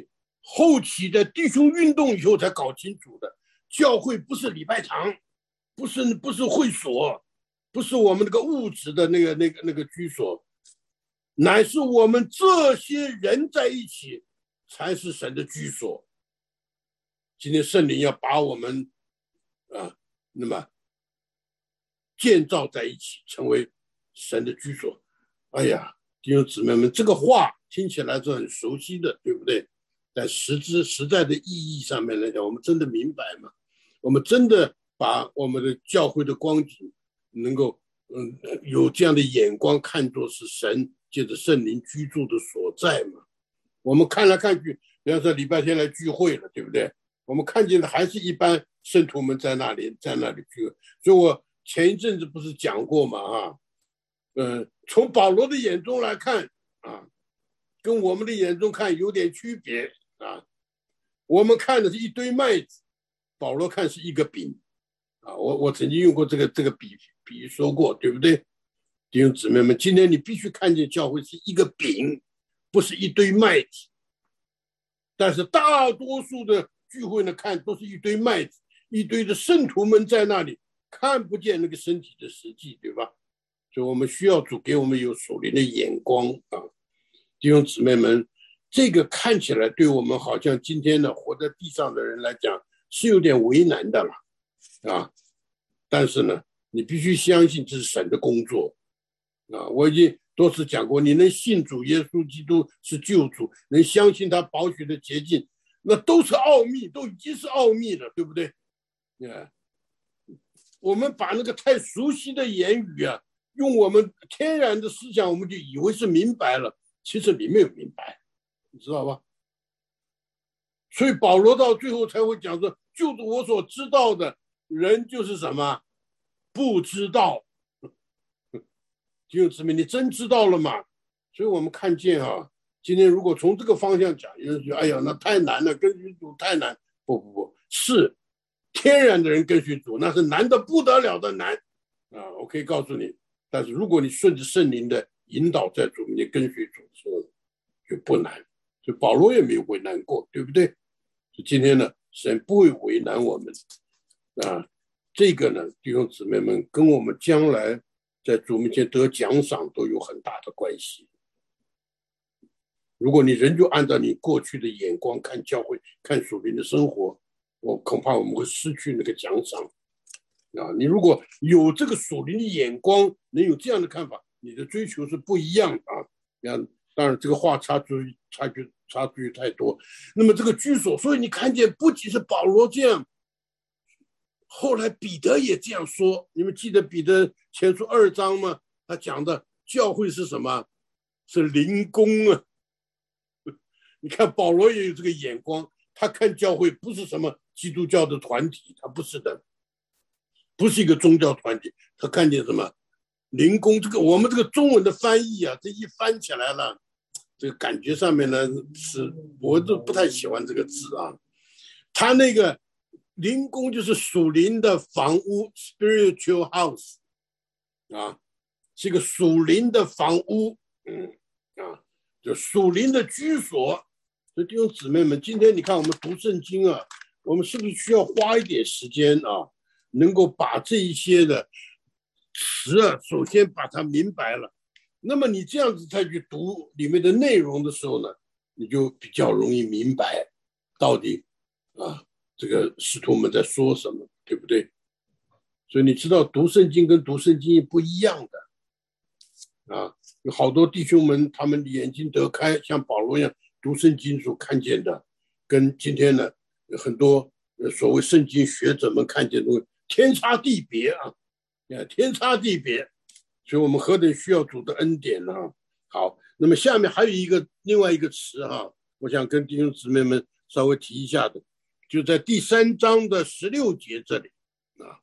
后期的弟兄运动以后才搞清楚的。教会不是礼拜堂，不是不是会所，不是我们那个物质的那个那个那个居所，乃是我们这些人在一起才是神的居所。今天圣灵要把我们啊，那么建造在一起，成为神的居所。哎呀，弟兄姊妹们，这个话听起来是很熟悉的，对不对？在实质实在的意义上面来讲，我们真的明白吗？我们真的把我们的教会的光景能够嗯有这样的眼光看作是神借着圣灵居住的所在吗？我们看来看去，比方说礼拜天来聚会了，对不对？我们看见的还是一般圣徒们在那里在那里聚会。所以我前一阵子不是讲过嘛啊，嗯，从保罗的眼中来看啊，跟我们的眼中看有点区别啊。我们看的是一堆麦子，保罗看是一个饼啊。我我曾经用过这个这个比比喻说过，对不对？弟兄姊妹们，今天你必须看见教会是一个饼，不是一堆麦子。但是大多数的聚会呢，看都是一堆麦子，一堆的圣徒们在那里，看不见那个身体的实际，对吧？所以我们需要主给我们有属灵的眼光啊。弟兄姊妹们，这个看起来对我们好像今天呢活在地上的人来讲是有点为难的了啊。但是呢，你必须相信这是神的工作啊。我已经多次讲过，你能信主耶稣基督是救主，能相信他宝血的洁净，那都是奥秘，都已经是奥秘了，对不对？啊，我们把那个太熟悉的言语啊，用我们天然的思想，我们就以为是明白了，其实你没有明白，你知道吧？所以保罗到最后才会讲说，就是我所知道的，人就是什么？不知道。弟兄姊妹，你真知道了吗？所以我们看见啊，今天如果从这个方向讲，有人说哎呀那太难了，跟随主太难。不不不，是天然的人跟随主，那是难得不得了的难啊！我可以告诉你，但是如果你顺着圣灵的引导在主，你跟随主的时候就不难。所以保罗也没有为难过，对不对？所以今天呢，神不会为难我们啊。这个呢，弟兄姊妹们，跟我们将来在主面前得奖赏都有很大的关系。如果你仍旧按照你过去的眼光看教会、看属灵的生活，我恐怕我们会失去那个奖赏啊！你如果有这个属灵的眼光，能有这样的看法，你的追求是不一样的啊！当然，这个话差距差距差距太多。那么这个居所，所以你看见，不仅是保罗这样，后来彼得也这样说。你们记得彼得前书二章吗？他讲的教会是什么？是灵宫啊！你看保罗也有这个眼光，他看教会不是什么基督教的团体，他不是的，不是一个宗教团体，他看见什么？灵宫。这个我们这个中文的翻译啊，这一翻起来了，这个感觉上面呢，是我都不太喜欢这个字啊。他那个灵宫就是属灵的房屋 spiritual house 啊，是一个属灵的房屋，嗯啊，就属灵的居所。所以弟兄姊妹们，今天你看我们读圣经啊，我们是不是需要花一点时间啊，能够把这一些的词啊，首先把它明白了。那么你这样子再去读里面的内容的时候呢，你就比较容易明白到底啊这个使徒们在说什么，对不对？所以你知道读圣经跟读圣经不一样的啊，有好多弟兄们他们眼睛得开，像保罗一样读圣经所看见的，跟今天呢很多所谓圣经学者们看见的东西天差地别啊，天差地别。所以我们何等需要主的恩典呢？好，那么下面还有一个另外一个词哈，我想跟弟兄姊妹们稍微提一下的，就在第三章的十六节这里啊，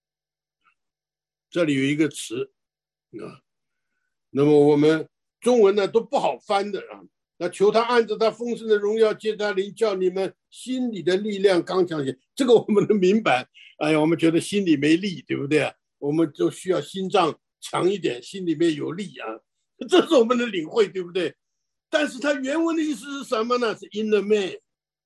这里有一个词啊，那么我们中文呢都不好翻的啊。那求他按照他丰盛的荣耀借他灵，叫你们心里的力量刚强些。这个我们能明白。哎呀，我们觉得心里没力，对不对啊？我们就需要心脏强一点，心里面有力啊，这是我们的领会，对不对？但是他原文的意思是什么呢？是 inner man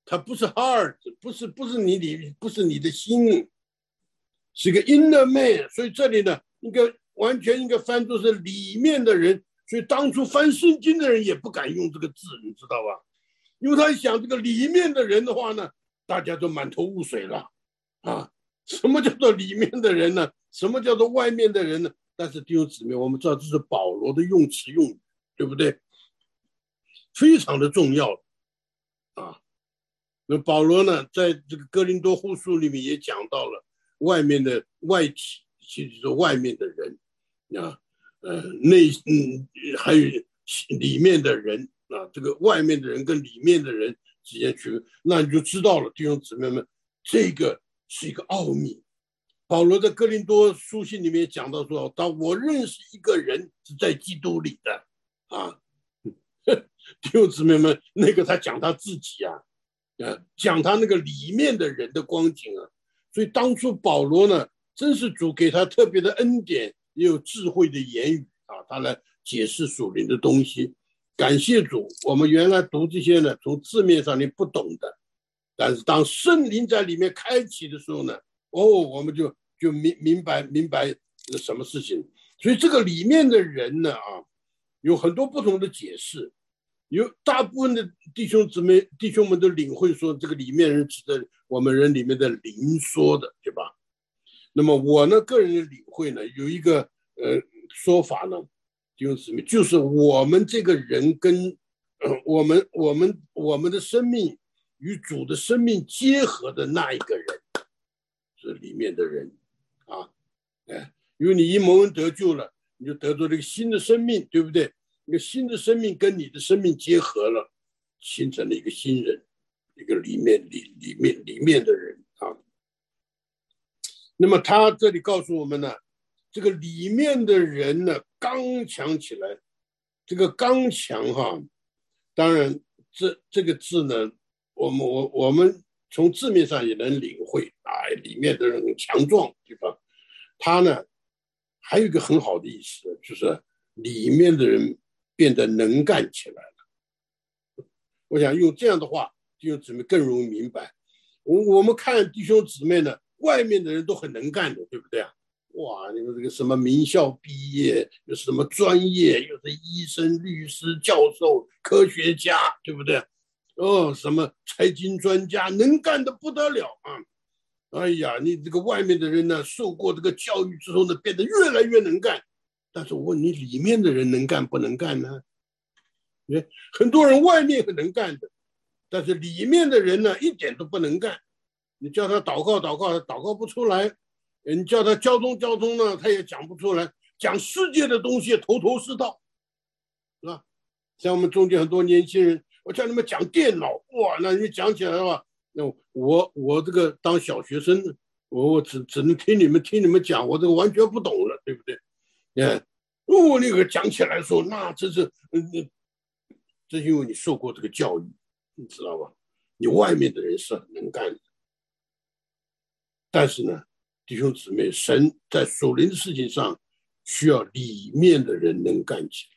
它不是 heart， 不是不是你里不是你的心，是个 inner man。所以这里呢，应该完全应该翻作是里面的人。所以当初翻圣经的人也不敢用这个字，你知道吧？因为他想这个里面的人的话呢，大家都满头雾水了啊！什么叫做里面的人呢？什么叫做外面的人呢？但是弟兄姊妹，我们知道这是保罗的用词用语，对不对？非常的重要啊！那保罗呢，在这个哥林多后书里面也讲到了外面的外体，其实是外面的人啊。呃，内嗯，还有里面的人啊，这个外面的人跟里面的人之间区别，那你就知道了，弟兄姊妹们，这个是一个奥秘。保罗在哥林多书信里面讲到说，当我认识一个人是在基督里的啊，弟兄姊妹们，那个他讲他自己啊，呃，讲他那个里面的人的光景啊，所以当初保罗呢，真是主给他特别的恩典。也有智慧的言语啊，他来解释属灵的东西。感谢主，我们原来读这些呢，从字面上你不懂的，但是当圣灵在里面开启的时候呢，哦，我们就就明明白明白什么事情。所以这个里面的人呢，啊，有很多不同的解释。有大部分的弟兄姊妹弟兄们都领会说，这个里面人指的我们人里面的灵说的，对吧？那么我呢，个人的领会呢，有一个呃说法呢，弟兄姊妹，就是我们这个人跟、呃、我们我们我们的生命与主的生命结合的那一个人，是里面的人啊，哎，因为你一蒙恩得救了，你就得到了一个新的生命，对不对？一个新的生命跟你的生命结合了，形成了一个新人，一个里面里里面里面的人啊。那么他这里告诉我们呢，这个里面的人呢，刚强起来。这个刚强哈，当然这这个字呢，我们我我们从字面上也能领会啊，里面的人很强壮，对吧？他呢还有一个很好的意思，就是里面的人变得能干起来了。我想用这样的话，弟兄姊妹更容易明白。我我们看弟兄姊妹呢，外面的人都很能干的，对不对啊？哇，你们这个什么名校毕业，有什么专业，有的医生、律师、教授、科学家，对不对？哦，什么财经专家，能干的不得了啊！哎呀，你这个外面的人呢，受过这个教育之后呢，变得越来越能干。但是我问你，里面的人能干不能干呢？很多人外面很能干的，但是里面的人呢，一点都不能干。你叫他祷告祷告，他祷告不出来；你叫他交通交通呢，他也讲不出来。讲世界的东西头头是道，是吧？像我们中间很多年轻人，我叫你们讲电脑，哇，那你讲起来的话，那我我这个当小学生，我我只只能听你们听你们讲，我这个完全不懂了，对不对？哎，哦，那个讲起来说，那这是嗯。这是因为你受过这个教育，你知道吧？你外面的人是很能干的，但是呢，弟兄姊妹，神在属灵的事情上需要里面的人能干起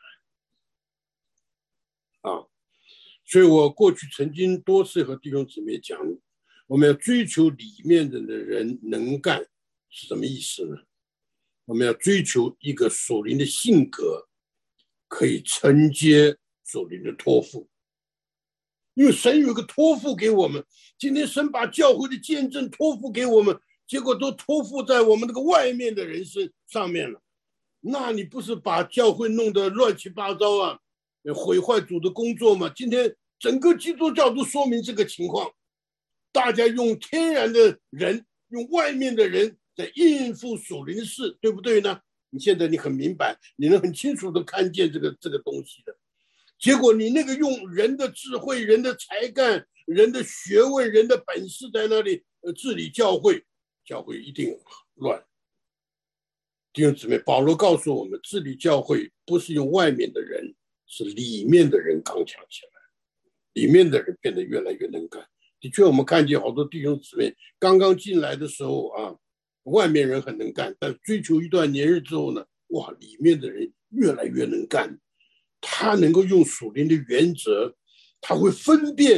来啊！所以我过去曾经多次和弟兄姊妹讲，我们要追求里面的人能干是什么意思呢？我们要追求一个属灵的性格，可以承接属灵的托付，因为神有一个托付给我们。今天神把教会的见证托付给我们，结果都托付在我们这个外面的人身上面了。那你不是把教会弄得乱七八糟啊，毁坏主的工作吗？今天整个基督教都说明这个情况，大家用天然的人，用外面的人在应付属灵事，对不对呢？你现在你很明白，你能很清楚的看见这个这个东西的。结果你那个用人的智慧、人的才干、人的学问、人的本事在那里呃治理教会，教会一定乱。弟兄姊妹，保罗告诉我们，治理教会不是用外面的人，是里面的人刚强起来，里面的人变得越来越能干。的确，我们看见好多弟兄姊妹刚刚进来的时候啊，外面人很能干，但追求一段年日之后呢，哇，里面的人越来越能干。他能够用属灵的原则，他会分辨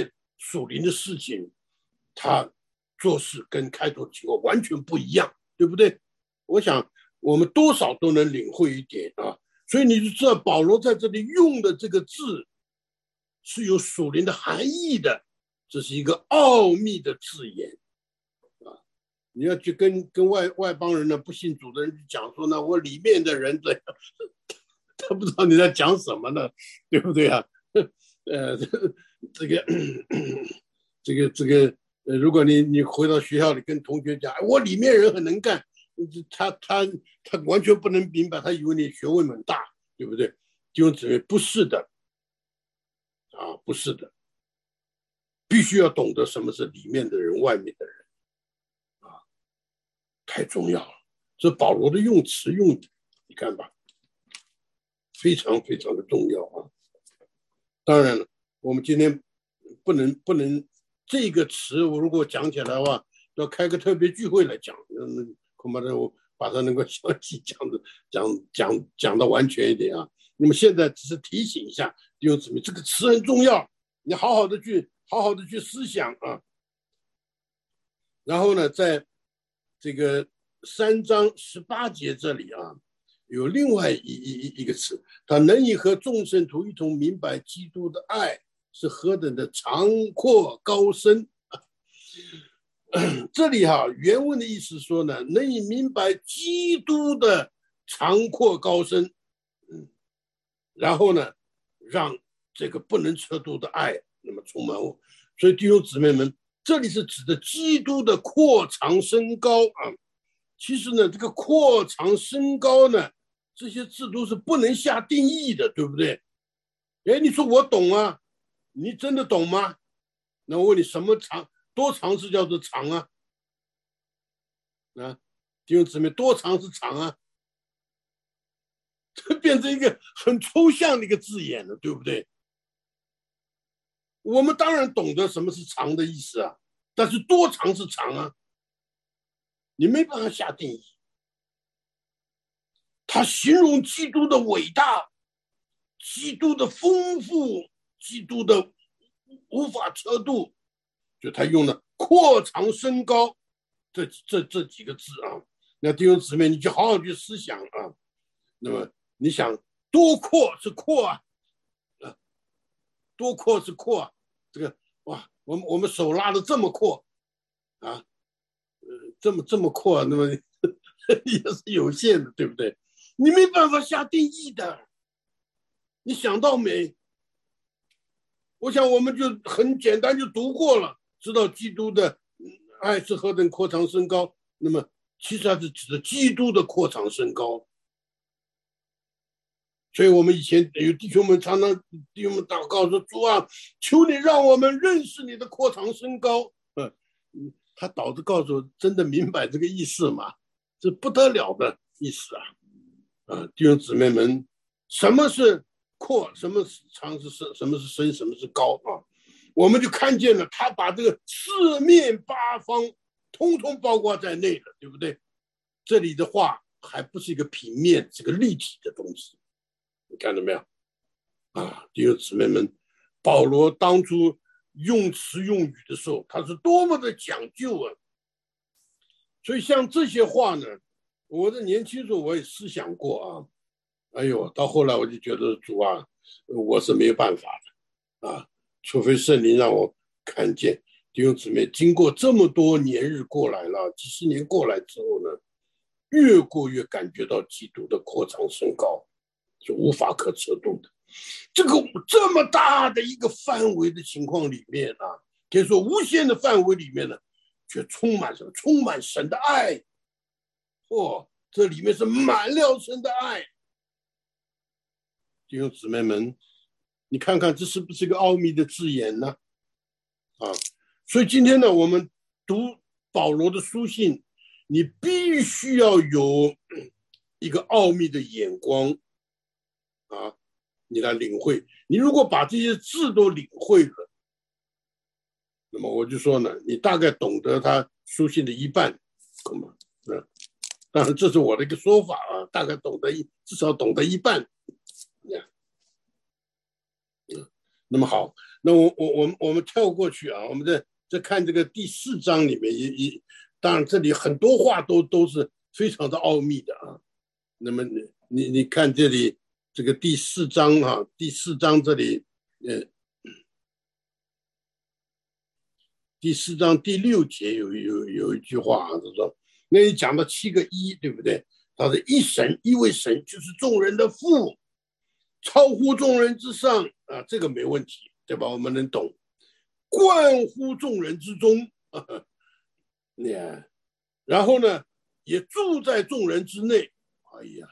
属灵的事情，他做事跟开头的情况完全不一样，对不对？我想我们多少都能领会一点啊。所以你就知道保罗在这里用的这个字是有属灵的含义的，这是一个奥秘的字眼啊。你要去跟跟外外邦人呢，不信主的人去讲说呢，我里面的人这样，他不知道你在讲什么呢，对不对啊？呃，这个这个这个呃，如果你你回到学校里跟同学讲，我里面人很能干。他他他完全不能明白，他以为你学问很大，对不对？弟兄姊妹，不是的，啊，不是的，必须要懂得什么是里面的人，外面的人，啊，太重要了。这保罗的用词用的，你看吧，非常非常的重要啊。当然了，我们今天不能不能这个词，我如果讲起来的话，要开个特别聚会来讲，嗯。恐怕我把它能够详细讲的讲讲讲的完全一点啊。那么现在只是提醒一下弟兄姊妹，这个词很重要，你好好的去好好的去思想啊。然后呢，在这个三章十八节这里啊，有另外一一一个词，他能以和众圣徒一同明白基督的爱是何等的长阔高深。这里哈、啊，原文的意思说呢，能以明白基督的长阔高深，嗯，然后呢，让这个不能测度的爱那么充满我。所以弟兄姊妹们，这里是指的基督的阔长升高啊。其实呢，这个阔长升高呢，这些字都是不能下定义的，对不对？哎，你说我懂啊，你真的懂吗？那我问你，什么长？多长是叫做长啊？啊，弟兄姊妹，多长是长啊？这变成一个很抽象的一个字眼了，对不对？我们当然懂得什么是长的意思啊，但是多长是长啊？你没办法下定义。他形容基督的伟大，基督的丰富，基督的无法测度，就他用了扩长升高这这这几个字啊。那弟兄姊妹，你就好好去思想啊。那么你想，多阔是阔啊，啊，多阔是阔啊，这个哇，我们我们手拉的这么阔啊，呃，这么这么阔，那么也是有限的，对不对？你没办法下定义的，你想到没？我想我们就很简单就读过了，知道基督的爱是何等扩长升高。那么其实它是指的基督的扩长升高。所以我们以前有弟兄们常常弟兄们祷告说，主啊，求你让我们认识你的扩长升高。嗯，他导致告诉我，真的明白这个意思吗？这不得了的意思啊！啊，弟兄姊妹们，什么是扩，什么是长，是深，什么是深，什么是高啊？我们就看见了，他把这个四面八方通通包括在内了，对不对？这里的话还不是一个平面，是个立体的东西。你看到没有啊，弟兄姊妹们，保罗当初用词用语的时候，他是多么的讲究啊！所以像这些话呢，我在年轻时候我也思想过啊。哎呦，到后来我就觉得主啊，我是没有办法的啊，除非圣灵让我看见。弟兄姊妹，经过这么多年日过来了，几十年过来之后呢，越过越感觉到基督的扩张升高是无法可测度的。这个这么大的一个范围的情况里面啊，可以说无限的范围里面呢，却充满什么？充满神的爱。哦，这里面是满了神的爱。弟兄姊妹们，你看看这是不是一个奥秘的字眼呢？啊，所以今天呢，我们读保罗的书信，你必须要有一个奥秘的眼光啊，你来领会。你如果把这些字都领会了，那么我就说呢，你大概懂得他书信的一半，懂吗？嗯，当然这是我的一个说法啊，大概懂得一，至少懂得一半。嗯，那么好， 那我我我们我们跳过去啊，我们再再看这个第四章里面也也，当然这里很多话都都是非常的奥秘的啊。那么你你你看这里这个第四章啊，第四章这里呃。第四章第六节有有有一句话啊，他说，那里讲到七个一，对不对？他说一神，一位神就是众人的父，超乎众人之上啊，这个没问题，对吧？我们能懂。冠乎众人之中，呵呵然后呢，也住在众人之内。哎呀，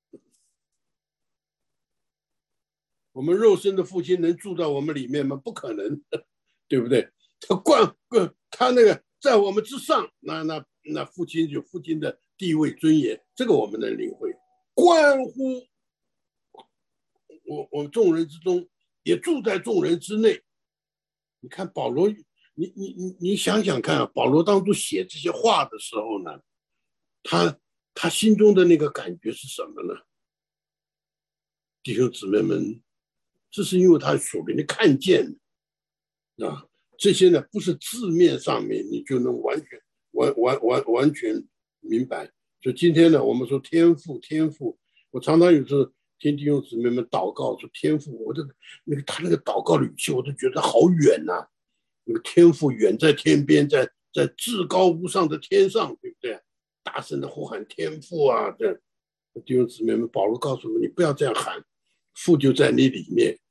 我们肉身的父亲能住在我们里面吗？不可能，对不对？他冠他那个在我们之上，那那那父亲有父亲的地位尊严，这个我们能领会。关乎我我众人之中，也住在众人之内。你看保罗，你你你你想想看啊，保罗当初写这些话的时候呢，他他心中的那个感觉是什么呢？弟兄姊妹们，这是因为他属灵的看见啊。这些呢，不是字面上面你就能完全完完完完全明白。所以今天呢，我们说天父，天父，我常常有时候听弟兄姊妹们祷告说天父，我这个那个他那个祷告语气，我都觉得好远呐、啊。那个天父远在天边，在在至高无上的天上，对不对？大声的呼喊天父啊！这弟兄姊妹们，保罗告诉我们，你不要这样喊，父就在你里面。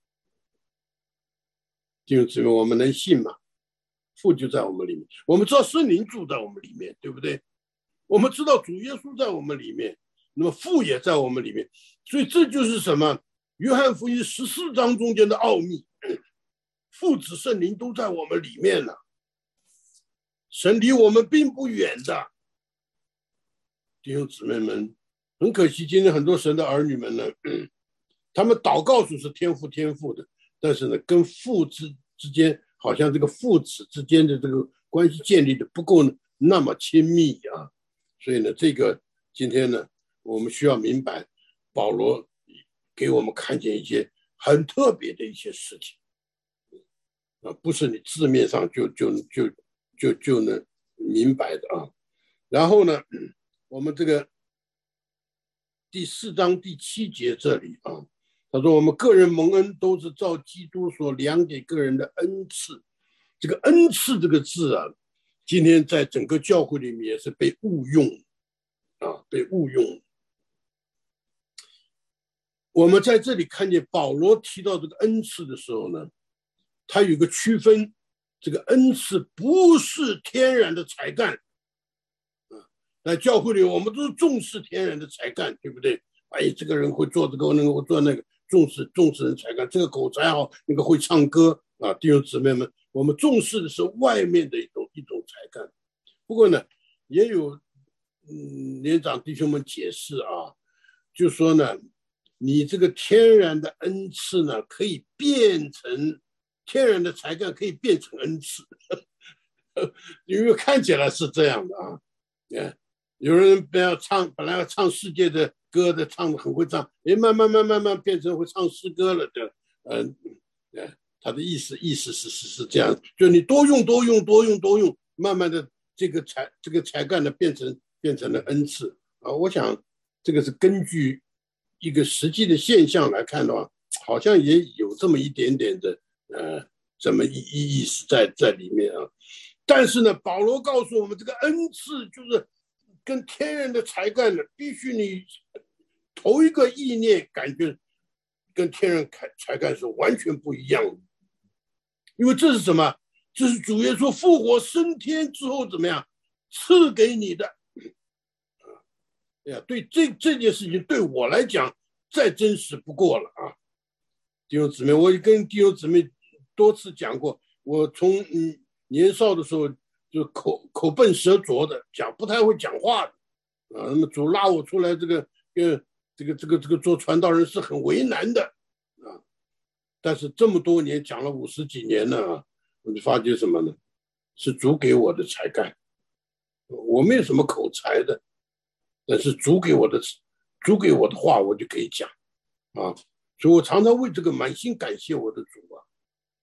弟兄姊妹，我们能信吗？父就在我们里面，我们知道圣灵住在我们里面，对不对？我们知道主耶稣在我们里面，那么父也在我们里面，所以这就是什么？约翰福音十四章中间的奥秘，父子圣灵都在我们里面了。神离我们并不远的，弟兄姊妹们，很可惜，今天很多神的儿女们呢，他们祷告时是天父天父的，但是呢，跟父之之间，好像这个父子之间的这个关系建立的不够那么亲密啊。所以呢，这个今天呢，我们需要明白，保罗给我们看见一些很特别的一些事情啊，不是你字面上就就就就就能明白的啊。然后呢，我们这个第四章第七节这里啊，他说我们个人蒙恩都是照基督所量给个人的恩赐。这个恩赐这个字啊，今天在整个教会里面也是被误用啊，被误用。我们在这里看见保罗提到这个恩赐的时候呢，他有个区分，这个恩赐不是天然的才干啊。在教会里我们都是重视天然的才干，对不对？哎，这个人会做这个，那个会做那个，重视重视人才干，这个口才好，那个会唱歌啊。弟兄姊妹们，我们重视的是外面的一种一种才干。不过呢，也有嗯年长弟兄们解释啊，就说呢，你这个天然的恩赐呢，可以变成天然的才干，可以变成恩赐，因为看起来是这样的啊。有人本来要唱，本来要唱世界的歌的，唱的很会唱，哎，慢慢慢慢慢变成会唱诗歌了的，嗯、呃，他的意思意思是是是这样，就你多用多用多用多用，慢慢的这个才这个才干呢变成变成了恩赐啊。我想这个是根据一个实际的现象来看的话，好像也有这么一点点的呃什么意意思在在里面啊。但是呢，保罗告诉我们，这个恩赐就是跟天然的才干呢，必须你头一个意念感觉跟天然才干是完全不一样的。因为这是什么？这是主耶稣复活升天之后怎么样赐给你的。对，这这件事情对我来讲再真实不过了啊！弟兄姊妹，我也跟弟兄姊妹多次讲过，我从嗯年少的时候就口口笨舌拙的，讲不太会讲话的啊。那么主拉我出来，这个呃这个这个这个做传道人是很为难的啊。但是这么多年讲了五十几年了啊，我就发觉什么呢？是主给我的才干，我没有什么口才的。但是主给我的主给我的话我就可以讲啊，所以我常常为这个满心感谢我的主啊。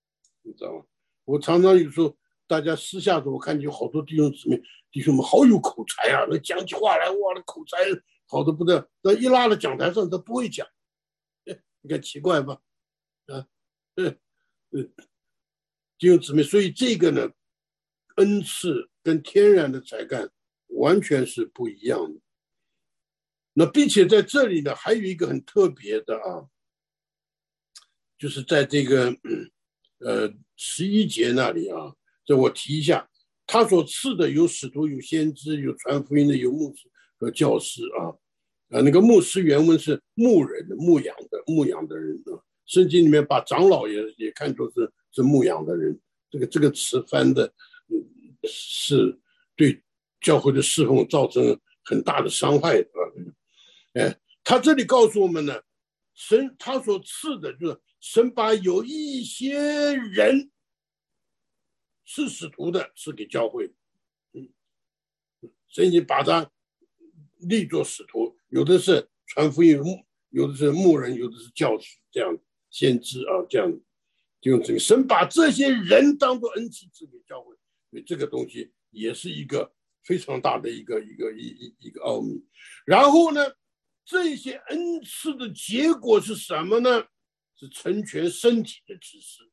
你知道吗？我常常有时候大家私下的，我看见好多弟兄姊妹，弟兄们好有口才啊，那讲起话来，哇，那口才好的不得，那一拉到讲台上，他不会讲，你看奇怪吧？啊，对，对，弟兄姊妹，所以这个呢，恩赐跟天然的才干完全是不一样的。那并且在这里呢，还有一个很特别的啊，就是在这个呃十一节那里啊，这我提一下，他所赐的有使徒、有先知、有传福音的、有牧师和教师啊。啊，那个牧师原文是牧人的、牧养的、牧养的人啊。圣经里面把长老也也看作是是牧养的人，这个这个词翻的，嗯，是对教会的侍奉造成很大的伤害的。哎，他这里告诉我们呢，神他所赐的就是神把有一些人是使徒的赐给教会，嗯，神已经把他立作使徒，有的是传福音，有的是牧人，有的是教师，这样先知啊，这样就用这个神把这些人当作恩赐赐给教会，所以这个东西也是一个非常大的一个一个一一一个奥秘。然后呢，这些恩赐的结果是什么呢？是成全身体的知识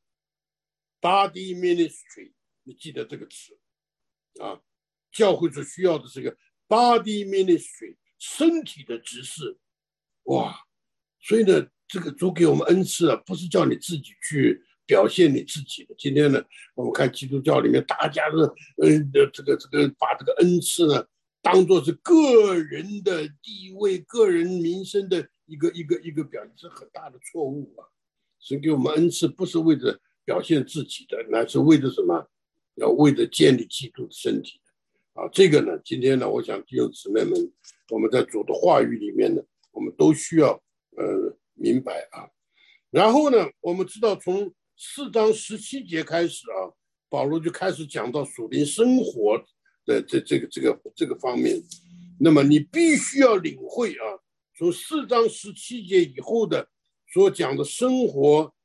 ，body ministry， 你记得这个词啊？教会所需要的是一个 body ministry， 身体的执事。哇，所以呢，这个主给我们恩赐啊，不是叫你自己去表现你自己的。今天呢，我们看基督教里面，大家的嗯的这个这个把这个恩赐呢，当作是个人的地位、个人名声的一个一个一个表现，是很大的错误啊！神给我们恩赐不是为了表现自己的，乃是为了什么？要为了建立基督的身体的啊！这个呢，今天呢，我想弟兄姊妹们，我们在主的话语里面呢，我们都需要呃明白啊。然后呢，我们知道从四章十七节开始啊，保罗就开始讲到属灵生活的这这个这个这个方面。那么你必须要领会啊，从四章十七节以后的所讲的生活，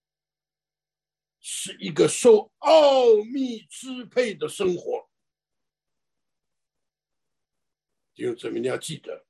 是一个受奥秘支配的生活。弟兄姊妹，你要记得，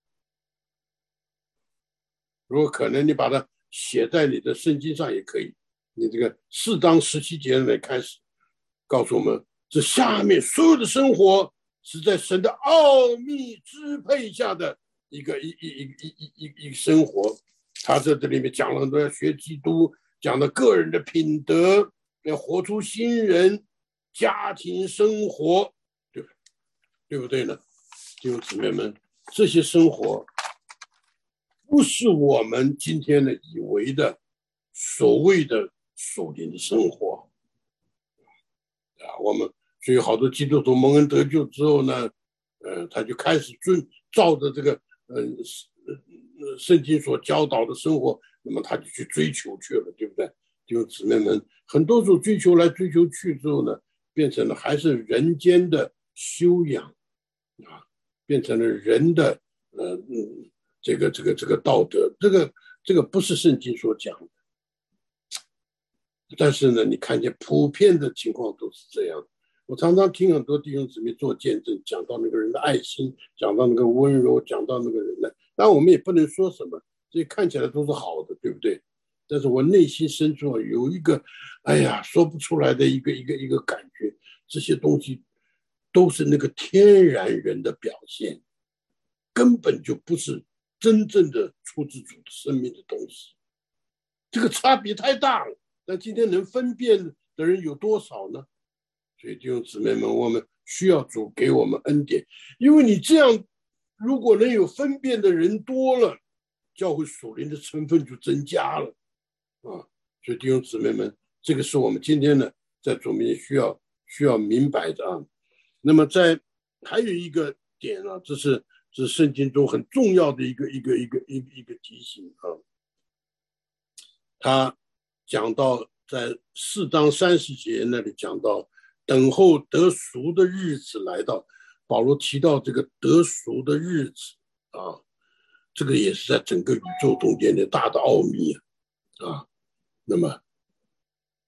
如果可能，你把它写在你的圣经上也可以。你这个四章十七节里开始告诉我们，这下面所有的生活是在神的奥秘支配下的一个一一一一一一个生活。他在这里面讲了很多，要学基督，讲的个人的品德，要活出新人，家庭生活，对对不对呢？弟兄姊妹们，这些生活不是我们今天的以为的所谓的属灵的生活啊。我们所以好多基督徒蒙恩得救之后呢，呃，他就开始遵照着这个呃圣经所教导的生活，那么他就去追求去了，对不对？弟兄姊妹们，很多时候追求来追求去之后呢，变成了还是人间的修养啊，变成了人的呃嗯这个这个这个道德，这个这个不是圣经所讲的。但是呢，你看见普遍的情况都是这样。我常常听很多弟兄姊妹做见证，讲到那个人的爱心，讲到那个温柔，讲到那个人呢，当然我们也不能说什么，这看起来都是好的，对不对？但是我内心深处有一个，哎呀，说不出来的一个一个一个感觉，这些东西都是那个天然人的表现，根本就不是真正的出自主的生命的东西，这个差别太大了。但今天能分辨的人有多少呢？所以弟兄姊妹们，我们需要主给我们恩典，因为你这样，如果能有分辨的人多了，教会属灵的成分就增加了啊。所以弟兄姊妹们，这个是我们今天呢在主面前需要需要明白的啊。那么在还有一个点啊，这是这是圣经中很重要的一个一个一个一个一个提醒啊。他讲到在四章三十节那里讲到，等候得赎的日子来到，保罗提到这个得赎的日子啊，这个也是在整个宇宙中间的大的奥秘啊。啊那么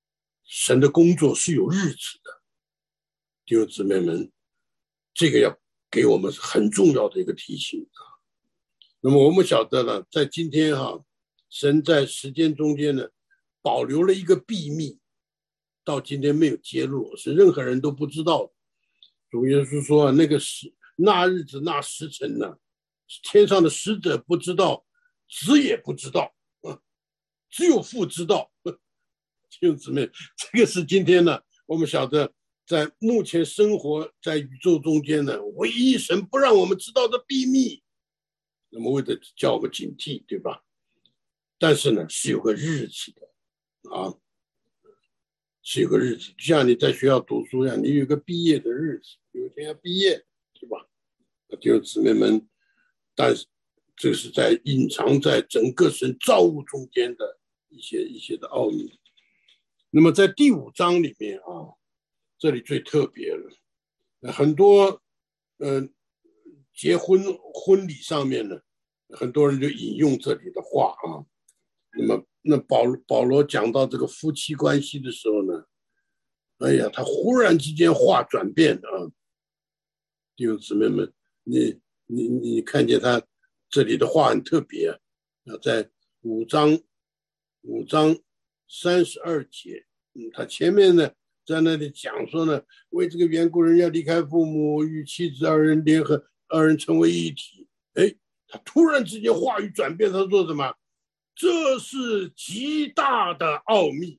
神的工作是有日子的，弟兄姊妹们，这个要给我们很重要的一个提醒啊。那么我们晓得了，在今天哈、啊，神在时间中间呢，保留了一个秘密，到今天没有揭露，是任何人都不知道的。主耶稣说，那个时那日子那时辰呢，天上的使者不知道，子也不知道啊，只有父知道。弟兄姊妹，这个是今天呢，我们晓得在目前生活在宇宙中间呢，唯一神不让我们知道的秘密。那么为了叫我们警惕，对吧？但是呢，是有个日子的啊，是有个日子，就像你在学校读书一样，你有个毕业的日子，有一天要毕业，对吧？弟兄姊妹们，但是这是在隐藏在整个神造物中间的一些一些的奥秘。那么在第五章里面啊，这里最特别了，很多呃结婚婚礼上面呢，很多人就引用这里的话啊。那么那保保罗讲到这个夫妻关系的时候呢，哎呀，他忽然之间话转变啊，弟兄姊妹们，你你你看见他这里的话很特别啊，在五章五章三十二节，嗯，他前面呢在那里讲说呢，为这个缘故人要离开父母，与妻子二人联合，二人成为一体。哎，他突然之间话语转变，他说什么？这是极大的奥秘。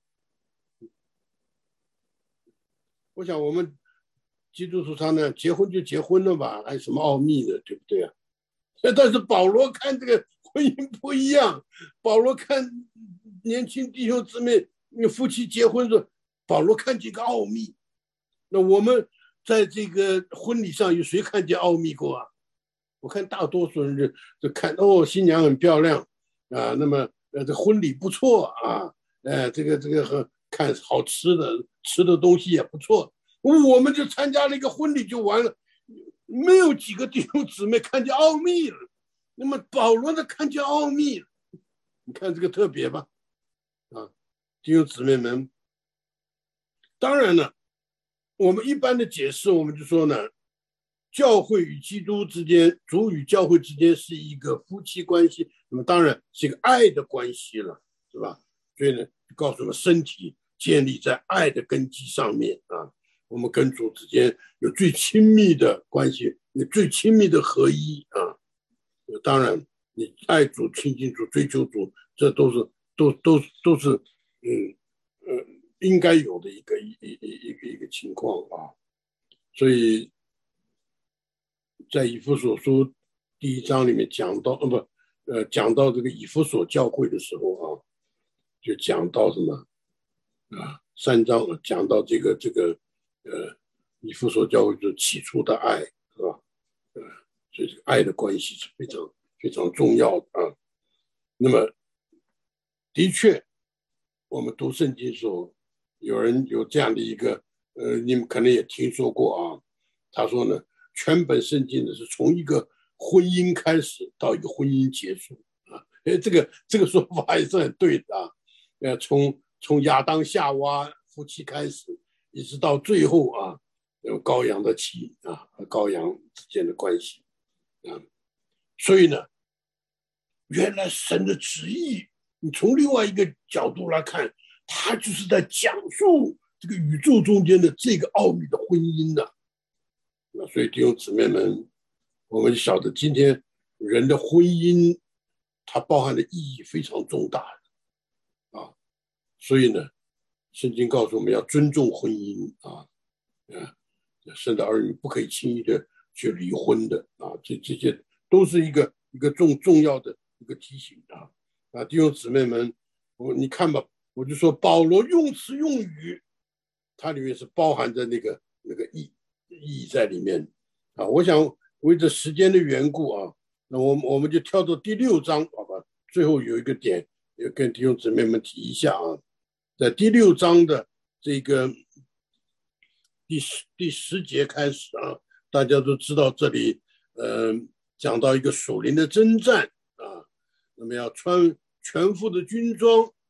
我想我们基督徒上呢，结婚就结婚了吧，还有什么奥秘呢？对不对啊？但是保罗看这个婚姻不一样，保罗看年轻弟兄姊妹夫妻结婚的，保罗看这个奥秘。那我们在这个婚礼上有谁看见奥秘过啊？我看大多数人就就看哦，新娘很漂亮啊，那么呃这婚礼不错啊，呃这个这个很看好吃的，吃的东西也不错。我们就参加了一个婚礼就完了，没有几个弟兄姊妹看见奥秘了。那么保罗呢看见奥秘了，你看这个特别吧，啊，弟兄姊妹们，当然了，我们一般的解释，我们就说呢，教会与基督之间，主与教会之间是一个夫妻关系，那么当然是一个爱的关系了，是吧？所以呢，告诉我们身体建立在爱的根基上面啊，我们跟主之间有最亲密的关系，有最亲密的合一啊。当然，你爱主、亲近主、追求主，这都是都都都是嗯呃应该有的一个一一一个一个情况啊。所以在以弗所书第一章里面讲到，呃不呃讲到这个以弗所教会的时候啊，就讲到什么啊？三章讲到这个这个呃以弗所教会就是起初的爱，是吧？呃，所以这个爱的关系是非常非常重要的啊。那么的确，我们读圣经的时候，有人有这样的一个呃，你们可能也听说过啊。他说呢，全本圣经呢是从一个婚姻开始到一个婚姻结束啊。哎，这个这个说法也是很对的啊。呃，从从亚当夏娃夫妻开始，一直到最后啊，有羔羊的妻啊和羔羊之间的关系啊。所以呢，原来神的旨意，你从另外一个角度来看，他就是在讲述这个宇宙中间的这个奥秘的婚姻呢。那所以弟兄姊妹们，我们晓得今天人的婚姻，它包含的意义非常重大的啊。所以呢，圣经告诉我们要尊重婚姻啊，啊，生的儿女不可以轻易的去离婚的啊，这这些都是一个一个重重要的一个提醒啊啊，弟兄姊妹们，我你看吧，我就说保罗用词用语，它里面是包含着那个那个意意义在里面啊。我想为着时间的缘故啊，那我们我们就跳到第六章，好吧？最后有一个点也跟弟兄姊妹们提一下啊，在第六章的这个第十第十节开始啊，大家都知道这里呃讲到一个属灵的征战啊，那么要穿全副的军装，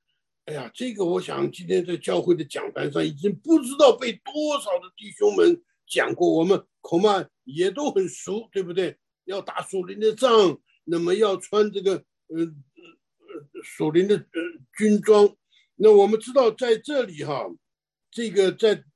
哎呀，这个我想今天在教会的讲坛上已经不知道被多少的弟兄们讲过，我们恐怕也都很熟，对不对？要打属灵的仗，那么要穿这个呃呃属灵的呃军装。那我们知道在这里哈，这个在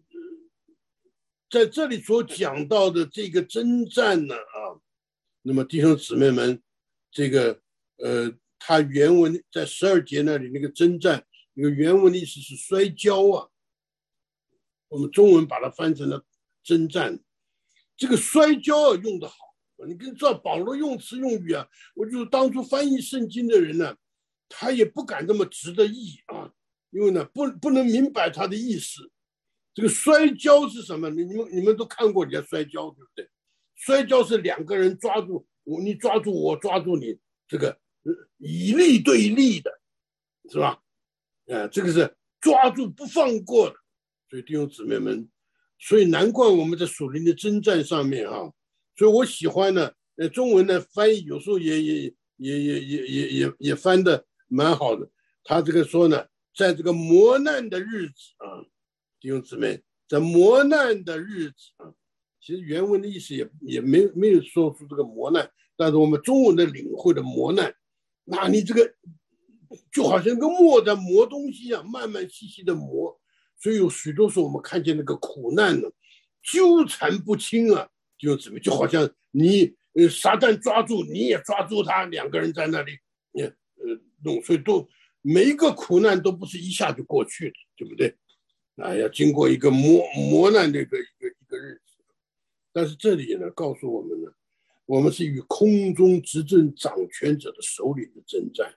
在这里所讲到的这个征战呢啊，那么弟兄姊妹们，这个呃。他原文在十二节那里那个征战，那个原文的意思是摔跤啊，我们中文把它翻成了征战。这个摔跤啊用得好，你跟知道保罗用词用语啊，我就是当初翻译圣经的人呢，他也不敢这么直的译啊，因为呢不不能明白他的意思。这个摔跤是什么？你们你们都看过人家摔跤对不对？摔跤是两个人抓住我，你抓住我，抓住你，这个。以力对力的，是吧？呃，这个是抓住不放过的。所以弟兄姊妹们，所以难怪我们在属灵的征战上面啊，所以我喜欢呢，呃，中文的翻译有时候也也也也也也也也翻的蛮好的。他这个说呢，在这个磨难的日子啊，弟兄姊妹，在磨难的日子啊，其实原文的意思也也没没有说出这个磨难，但是我们中文的领会的磨难。那你这个就好像个磨在磨东西一样，慢慢细细的磨，所以有许多时候我们看见那个苦难呢，纠缠不清啊，就怎么就好像你呃撒旦抓住你也抓住他，两个人在那里呃呃弄，所以都每一个苦难都不是一下就过去的，对不对？啊，要经过一个磨磨难的一个一个一个日子。但是这里呢，告诉我们呢。我们是与空中执政掌权者的首领的征战，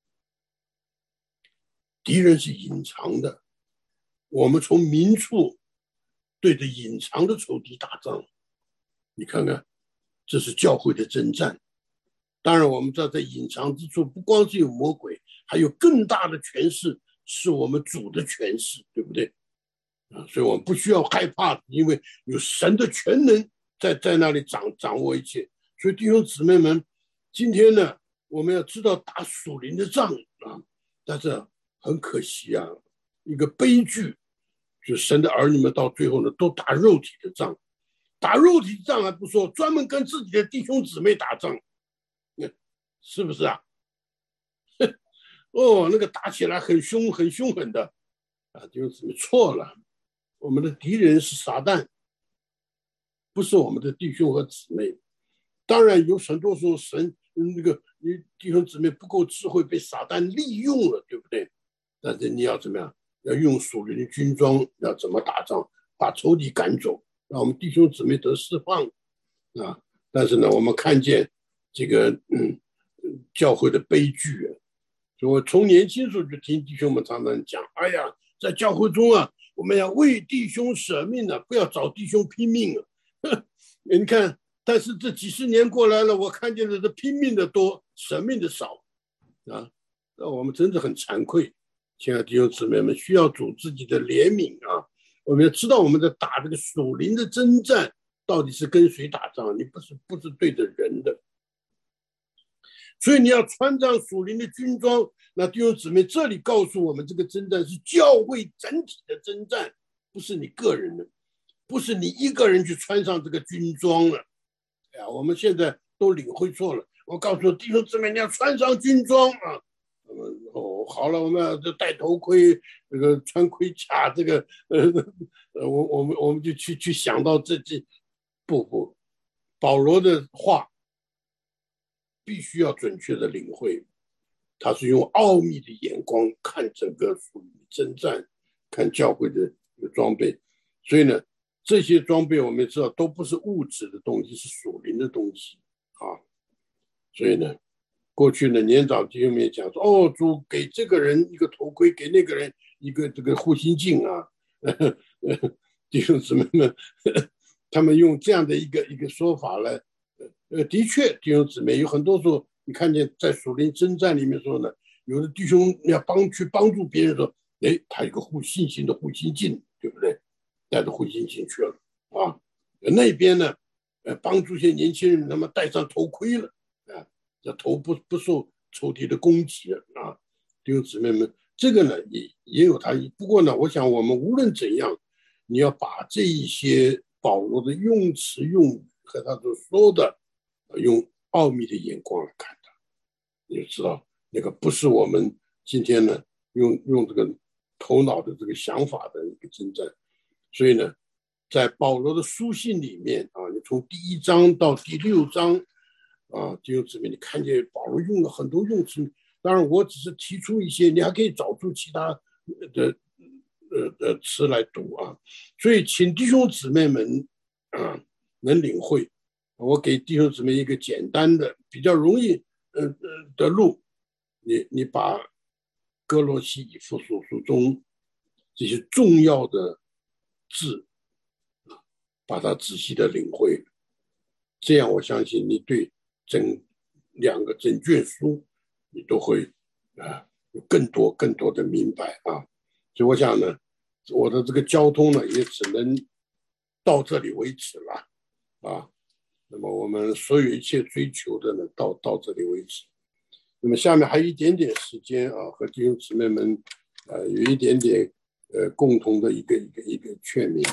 敌人是隐藏的，我们从明处对着隐藏的仇敌打仗。你看看，这是教会的征战。当然，我们知道在隐藏之处，不光是有魔鬼，还有更大的权势，是我们主的权势，对不对？啊，所以我们不需要害怕，因为有神的全能在在那里掌掌握一切。所以弟兄姊妹们，今天呢，我们要知道打属灵的仗啊，但是很可惜啊，一个悲剧，就神的儿女们到最后呢，都打肉体的仗，打肉体的仗还不说，专门跟自己的弟兄姊妹打仗，是不是啊？哦，那个打起来很凶，很凶狠的啊，弟兄姊妹错了，我们的敌人是撒旦，不是我们的弟兄和姊妹。当然有很多时候神那个你弟兄姊妹不够智慧，被撒旦利用了，对不对？但是你要怎么样？要用属灵的军装，要怎么打仗，把仇敌赶走，让我们弟兄姊妹得释放啊！但是呢，我们看见这个嗯教会的悲剧啊，所以我从年轻时候就听弟兄们常常讲，哎呀，在教会中啊，我们要为弟兄舍命啊，不要找弟兄拼命啊！你看。但是这几十年过来了，我看见的是拼命的多，舍命的少，啊，那我们真的很惭愧，亲爱的弟兄姊妹们，需要主自己的怜悯啊！我们要知道我们在打这个属灵的征战，到底是跟谁打仗？你不是不是对着人的，所以你要穿上属灵的军装。那弟兄姊妹，这里告诉我们，这个征战是教会整体的征战，不是你个人的，不是你一个人去穿上这个军装了。哎呀，我们现在都领会错了。我告诉弟兄姊妹，你要穿上军装啊！哦，好了，我们要戴头盔，这个穿盔甲，这个呃呃，我我们我们就去去想到这这，不不，保罗的话必须要准确的领会，他是用奥秘的眼光看整个属灵征战，看教会的装备，所以呢。这些装备我们也知道都不是物质的东西，是属灵的东西啊。所以呢，过去呢年长弟兄们也讲说，哦，主给这个人一个头盔，给那个人一个这个护心镜啊。弟兄姊妹们，他们用这样的一个一个说法来，呃，的确，弟兄姊妹有很多时候，你看见在属灵征战里面说呢，有的弟兄要帮去帮助别人说，哎，他有个护信心的护心镜，对不对？带着护心镜去了啊，那边呢，呃，帮助一些年轻人，他们戴上头盔了啊，这头不不受仇敌的攻击了啊。弟兄姊妹们， 这个呢也也有它，不过呢，我想我们无论怎样，你要把这一些保罗的用词用语和他所说的，用奥秘的眼光来看它，你就知道那个不是我们今天呢用用这个头脑的这个想法的一个征战。所以呢，在保罗的书信里面啊，你从第一章到第六章啊，弟兄姊妹，你看见保罗用了很多用词。当然，我只是提出一些，你还可以找出其他的呃的词来读啊。所以，请弟兄姊妹们啊能领会。我给弟兄姊妹一个简单的、比较容易呃呃的路，你你把哥罗西以弗所书中这些重要的字，把它仔细的领会，这样我相信你对整两个整卷书。你都会啊有更多更多的明白啊，所以我想呢，我的这个交通呢也只能到这里为止了啊。那么我们所有一切追求的呢，到到这里为止。那么下面还有一点点时间啊，和弟兄姊妹们呃有一点点呃共同的一个一个一个劝勉。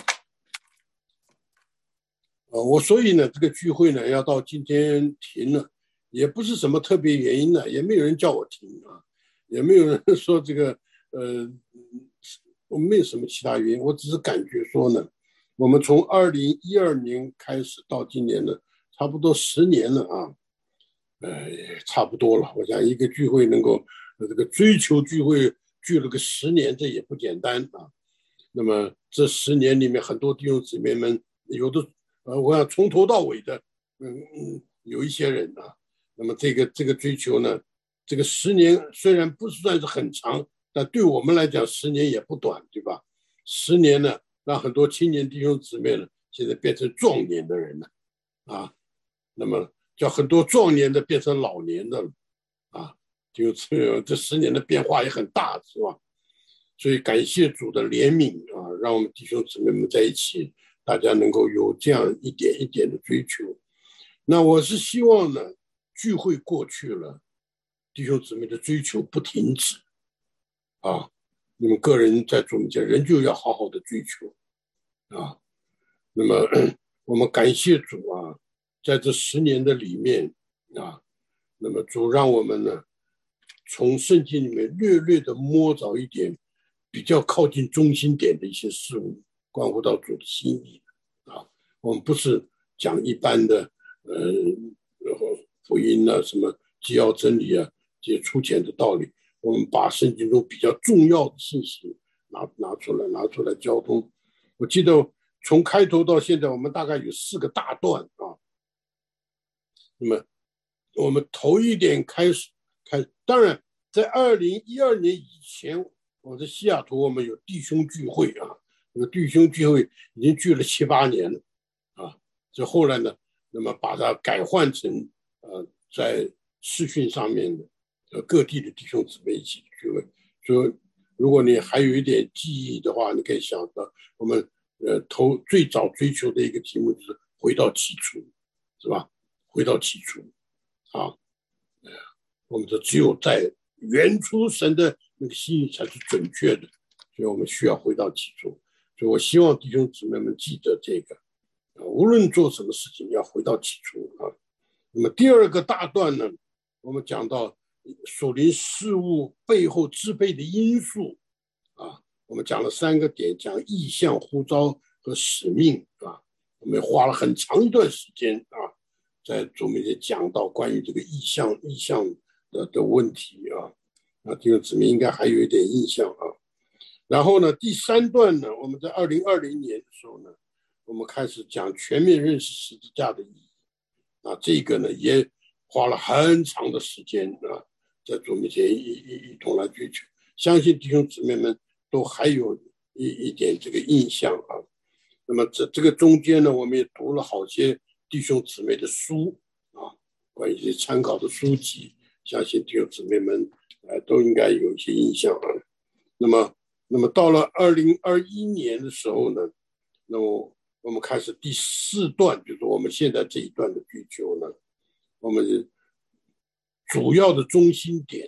呃，我所以呢，这个聚会呢要到今天停了。也不是什么特别原因呢，也没有人叫我停啊，也没有人说这个呃，我没有什么其他原因，我只是感觉说呢，我们从二零一二年开始到今年呢，差不多十年了啊，呃，差不多了。我想一个聚会能够这个追求聚会聚了个十年，这也不简单啊。那么这十年里面，很多弟兄姊妹们有的呃，我想从头到尾的，嗯嗯，有一些人啊。那么这个这个追求呢，这个十年虽然不算是很长，但对我们来讲十年也不短，对吧？十年呢，让很多青年弟兄姊妹呢，现在变成壮年的人了啊。那么叫很多壮年的变成老年的了啊，就这这十年的变化也很大，是吧？所以感谢主的怜悯啊，让我们弟兄姊妹们在一起，大家能够有这样一点一点的追求。那我是希望呢，聚会过去了，弟兄姊妹的追求不停止啊！你们个人在主面前仍旧要好好的追求啊。那么我们感谢主啊，在这十年的里面啊，那么主让我们呢，从圣经里面略略的摸着一点比较靠近中心点的一些事物，关乎到主的心意啊。我们不是讲一般的呃。福音啊，什么基要真理啊，这些粗浅的道理，我们把圣经中比较重要的信息拿拿出来，拿出来交通。我记得从开头到现在，我们大概有四个大段啊。那么我们头一点开始开，当然在二零一二年以前，我在西雅图我们有弟兄聚会啊，那个弟兄聚会已经聚了七八年了啊。这后来呢，那么把它改换成。呃，在视讯上面的呃各地的弟兄姊妹一起聚会，所以如果你还有一点记忆的话，你可以想到我们呃头最早追求的一个题目就是回到起初，是吧？回到起初啊，呃，我们说只有在原初神的那个心意才是准确的，所以我们需要回到起初。所以我希望弟兄姊妹们记得这个，啊，无论做什么事情，要回到起初啊。那么第二个大段呢，我们讲到属灵事物背后支配的因素啊，我们讲了三个点，讲意向、呼召和使命啊。我们花了很长一段时间啊，在主面前讲到关于这个意向、意向的的问题啊，啊，弟兄姊妹应该还有一点印象啊。然后呢，第三段呢，我们在二零二零年的时候呢，我们开始讲全面认识十字架的意义。啊，这个呢也花了很长的时间啊，在主面前一一一同来追求，相信弟兄姊妹们都还有一一点这个印象啊。那么这这个中间呢，我们也读了好些弟兄姊妹的书啊，关于一些参考的书籍，相信弟兄姊妹们呃都应该有一些印象啊。那么，那么到了二零二一年的时候呢，那么。我们开始第四段，就是我们现在这一段的追求呢，我们主要的中心点啊，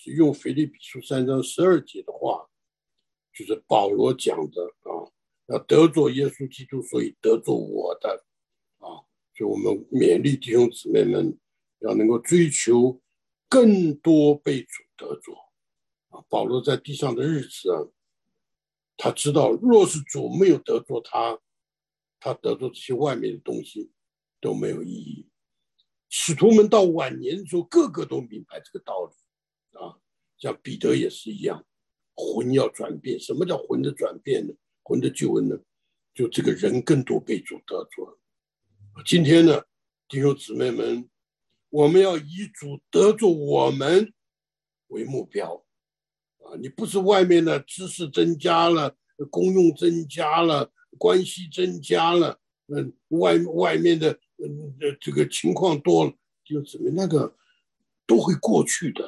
是用腓立比书三章十二节的话，就是保罗讲的啊，要得着耶稣基督，所以得着我的啊，所以我们勉励弟兄姊妹们要能够追求更多被主得着啊。保罗在地上的日子啊，他知道若是主没有得着他，他得着这些外面的东西都没有意义。使徒们到晚年的时候，个个都明白这个道理啊，像彼得也是一样，魂要转变。什么叫魂的转变呢？魂的救恩呢？就这个人更多被主得着。今天呢，弟兄姊妹们，我们要以主得着我们为目标啊！你不是外面的知识增加了，功用增加了，关系增加了，嗯，外外面的嗯这个情况多了，就怎么那个都会过去的。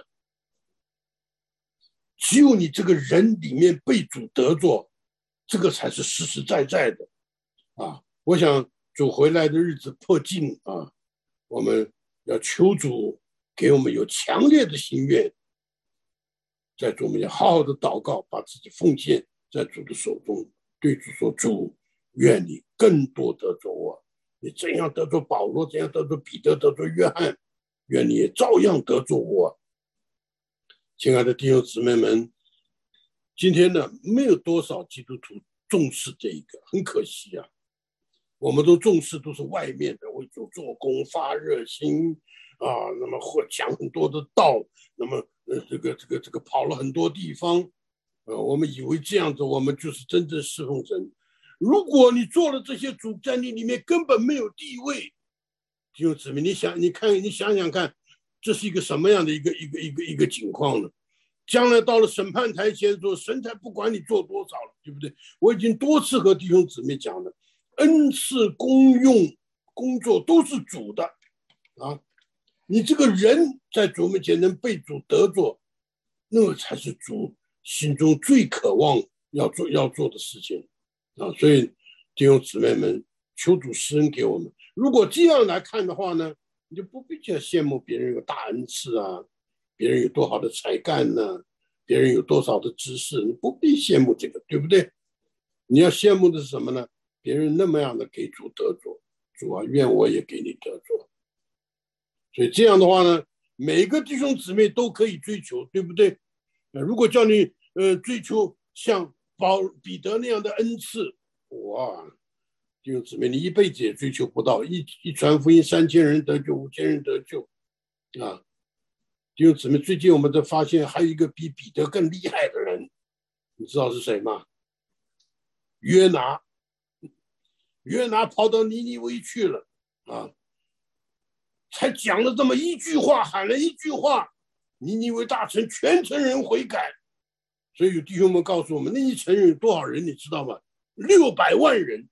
只有你这个人里面被主得着，这个才是实实在在的啊！我想主回来的日子迫近啊，我们要求主给我们有强烈的心愿，在主我们要好好的祷告，把自己奉献在主的手中，对主说：主，愿你更多得着我，你怎样得着保罗，怎样得着彼得，得着约翰，愿你也照样得着我。亲爱的弟兄姊妹们，今天呢，没有多少基督徒重视这一个，很可惜啊。我们都重视都是外面的，为主做工，发热心啊，那么或讲很多的道，那么呃这个这个这个跑了很多地方，呃，我们以为这样子我们就是真正侍奉神。如果你做了这些主，在你里面根本没有地位，弟兄姊妹，你想你看你想想看，这是一个什么样的一个一个一个一个情况呢？将来到了审判台前说，神才不管你做多少了，对不对？我已经多次和弟兄姊妹讲了，恩赐功用工作都是主的啊！你这个人在主面前能被主得着，那个才是主心中最渴望要做要做的事情啊！所以弟兄姊妹们，求主施恩给我们。如果这样来看的话呢，你就不必去羡慕别人有大恩赐啊，别人有多好的才干呢、啊，别人有多少的知识，你不必羡慕这个，对不对？你要羡慕的是什么呢？别人那么样的给主得着，主啊，愿我也给你得着。所以这样的话呢，每个弟兄姊妹都可以追求，对不对？如果叫你呃追求像保彼得那样的恩赐，哇，弟兄姊妹，你一辈子也追求不到。一一传福音，三千人得救，五千人得救啊！弟兄姊妹，最近我们都发现还有一个比彼得更厉害的人，你知道是谁吗？约拿。约拿跑到尼尼微去了啊，才讲了这么一句话，喊了一句话，尼尼微大城全城人悔改。所以有弟兄们告诉我们，那一城人有多少人，你知道吗？六百万人。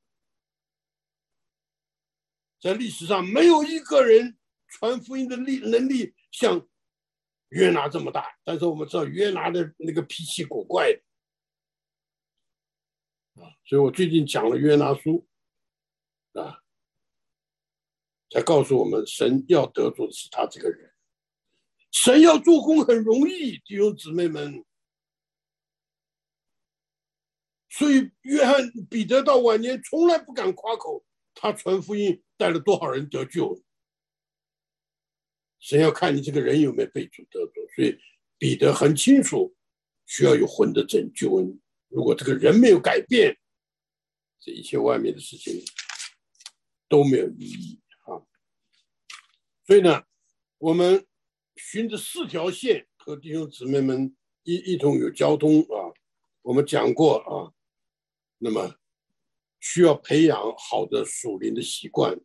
在历史上没有一个人传福音的力能力像约拿这么大，但是我们知道约拿的那个脾气古怪的啊，所以我最近讲了约拿书啊，才告诉我们神要得着的是他这个人，神要做工很容易，弟兄姊妹们。所以约翰彼得到晚年从来不敢夸口，他传福音带了多少人得救。神要看你这个人有没有被主得着，所以彼得很清楚需要有魂的拯救恩。如果这个人没有改变，这一切外面的事情都没有意义啊！所以呢，我们循着四条线和弟兄姊妹们一一同有交通啊。我们讲过啊，那么需要培养好的属灵的习惯，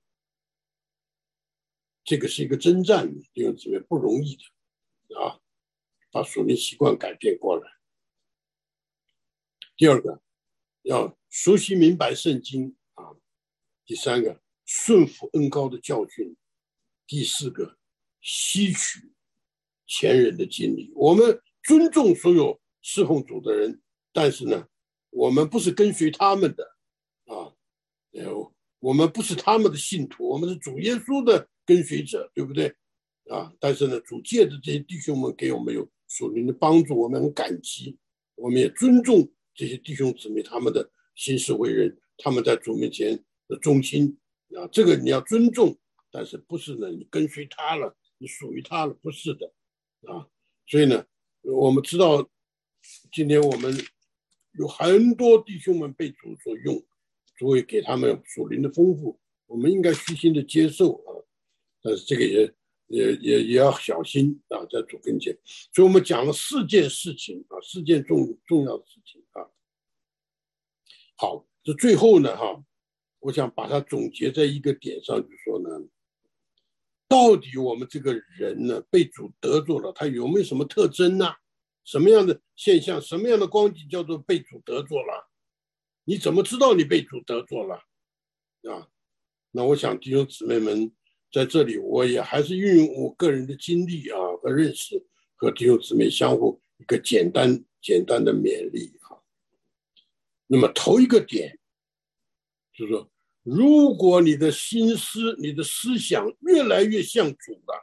这个是一个征战，弟兄姊妹不容易的啊，把属灵习惯改变过来。第二个，要熟悉明白圣经啊。第三个，顺服恩膏的教训。第四个，吸取前人的经历。我们尊重所有侍奉主的人，但是呢，我们不是跟随他们的啊，我们不是他们的信徒，我们是主耶稣的跟随者，对不对啊？但是呢，主借着这些弟兄们给我们有属灵的帮助，我们很感激，我们也尊重这些弟兄姊妹他们的行事为人，他们在主面前的忠心啊，这个你要尊重，但是不是呢？你跟随他了，你属于他了，不是的啊。所以呢，我们知道，今天我们有很多弟兄们被主所用，主会给他们属灵的丰富，我们应该虚心的接受啊。但是这个也也也也要小心啊，在主跟前。所以我们讲了四件事情啊，四件重重要的事情啊。好，这最后呢哈，我想把它总结在一个点上，就是说呢，到底我们这个人呢被主得着了，他有没有什么特征呢？什么样的现象，什么样的光景叫做被主得着了？你怎么知道你被主得着了啊？那我想弟兄姊妹们在这里，我也还是运用我个人的经历啊和认识，和弟兄姊妹相互一个简单简单的勉励啊。那么头一个点就是说，如果你的心思、你的思想越来越像主了，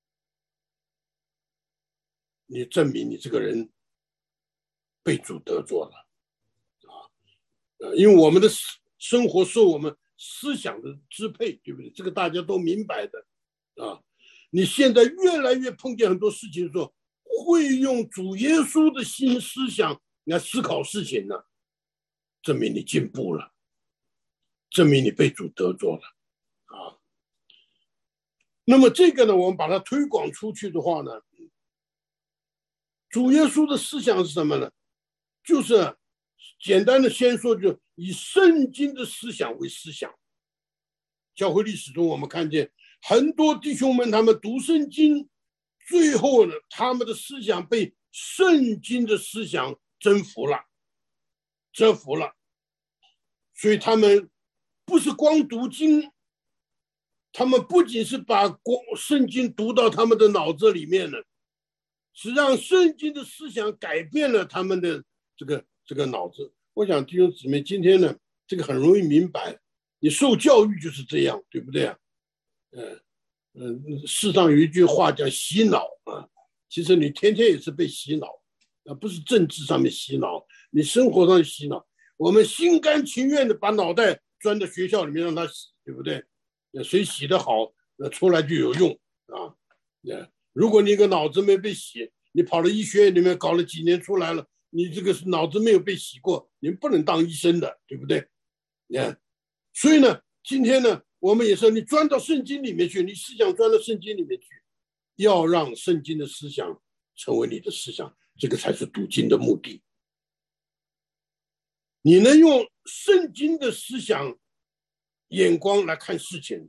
你证明你这个人被主得着了啊！因为我们的生活受我们思想的支配，对不对？这个大家都明白的啊！你现在越来越碰见很多事情的时候，会用主耶稣的新思想来思考事情呢，证明你进步了，证明你被主得着了啊！那么这个呢，我们把它推广出去的话呢，主耶稣的思想是什么呢？就是简单的先说，就以圣经的思想为思想。教会历史中我们看见很多弟兄们，他们读圣经，最后呢，他们的思想被圣经的思想征服了，征服了。所以他们不是光读经，他们不仅是把圣经读到他们的脑子里面了，是让圣经的思想改变了他们的这个这个脑子。我想弟兄姊妹今天呢，这个很容易明白，你受教育就是这样，对不对啊？嗯嗯，世上有一句话叫洗脑啊，其实你天天也是被洗脑啊，不是政治上面洗脑，你生活上洗脑。我们心甘情愿的把脑袋钻到学校里面让他洗，对不对？谁洗得好，那出来就有用啊。如果你一个脑子没被洗，你跑到医学院里面搞了几年出来了，你这个脑子没有被洗过，你不能当医生的，对不对？所以呢，今天呢，我们也是你钻到圣经里面去，你思想钻到圣经里面去，要让圣经的思想成为你的思想，这个才是读经的目的。你能用圣经的思想眼光来看事情，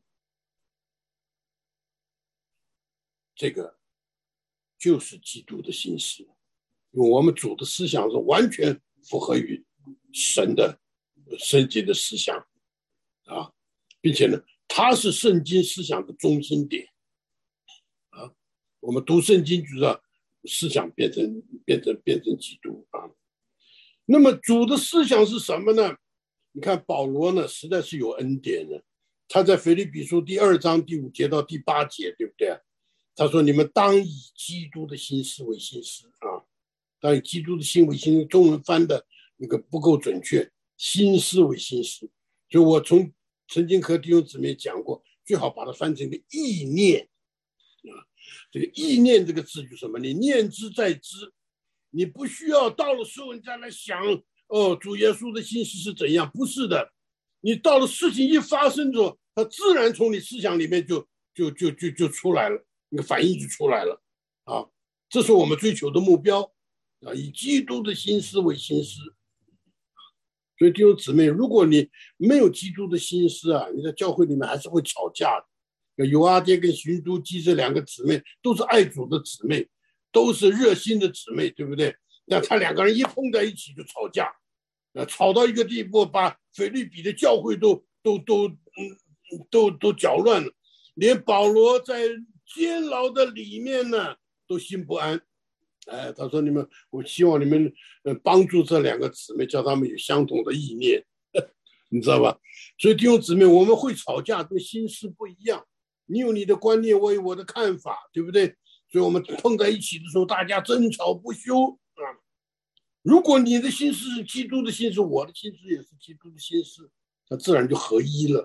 这个就是基督的心思。因为我们主的思想是完全符合于神的圣经的思想啊，并且呢，它是圣经思想的中心点啊。我们读圣经就让思想变成变成变成基督啊。那么主的思想是什么呢？你看保罗呢，实在是有恩典的。他在腓立比书第二章第五节到第八节，对不对？他说：“你们当以基督的心思为心思啊，当以基督的心为心思。”中文翻的那个不够准确，心思为心思。所以我从曾经和弟兄姊妹讲过，最好把它翻成个意念啊。这个意念这个字就是什么？你念之在之。你不需要到了时候你再来想，哦，主耶稣的心思是怎样？不是的，你到了事情一发生之后，它自然从你思想里面就就就就就出来了，那个反应就出来了啊！这是我们追求的目标啊，以基督的心思为心思。所以弟兄姊妹，如果你没有基督的心思啊，你在教会里面还是会吵架的。有阿爹跟寻都基这两个姊妹都是爱主的姊妹，都是热心的姊妹，对不对？那他两个人一碰在一起就吵架，呃，吵到一个地步，把腓立比的教会都都都嗯都都搅乱了，连保罗在监牢的里面呢都心不安。哎，他说你们，我希望你们呃帮助这两个姊妹，叫他们有相同的意念，你知道吧？所以弟兄姊妹，我们会吵架，跟心思不一样。你有你的观念，我有我的看法，对不对？ 所以我们碰在一起的时候，大家争吵不休啊。如果你的心思是基督的心思，我的心思也是基督的心思，那自然就合一了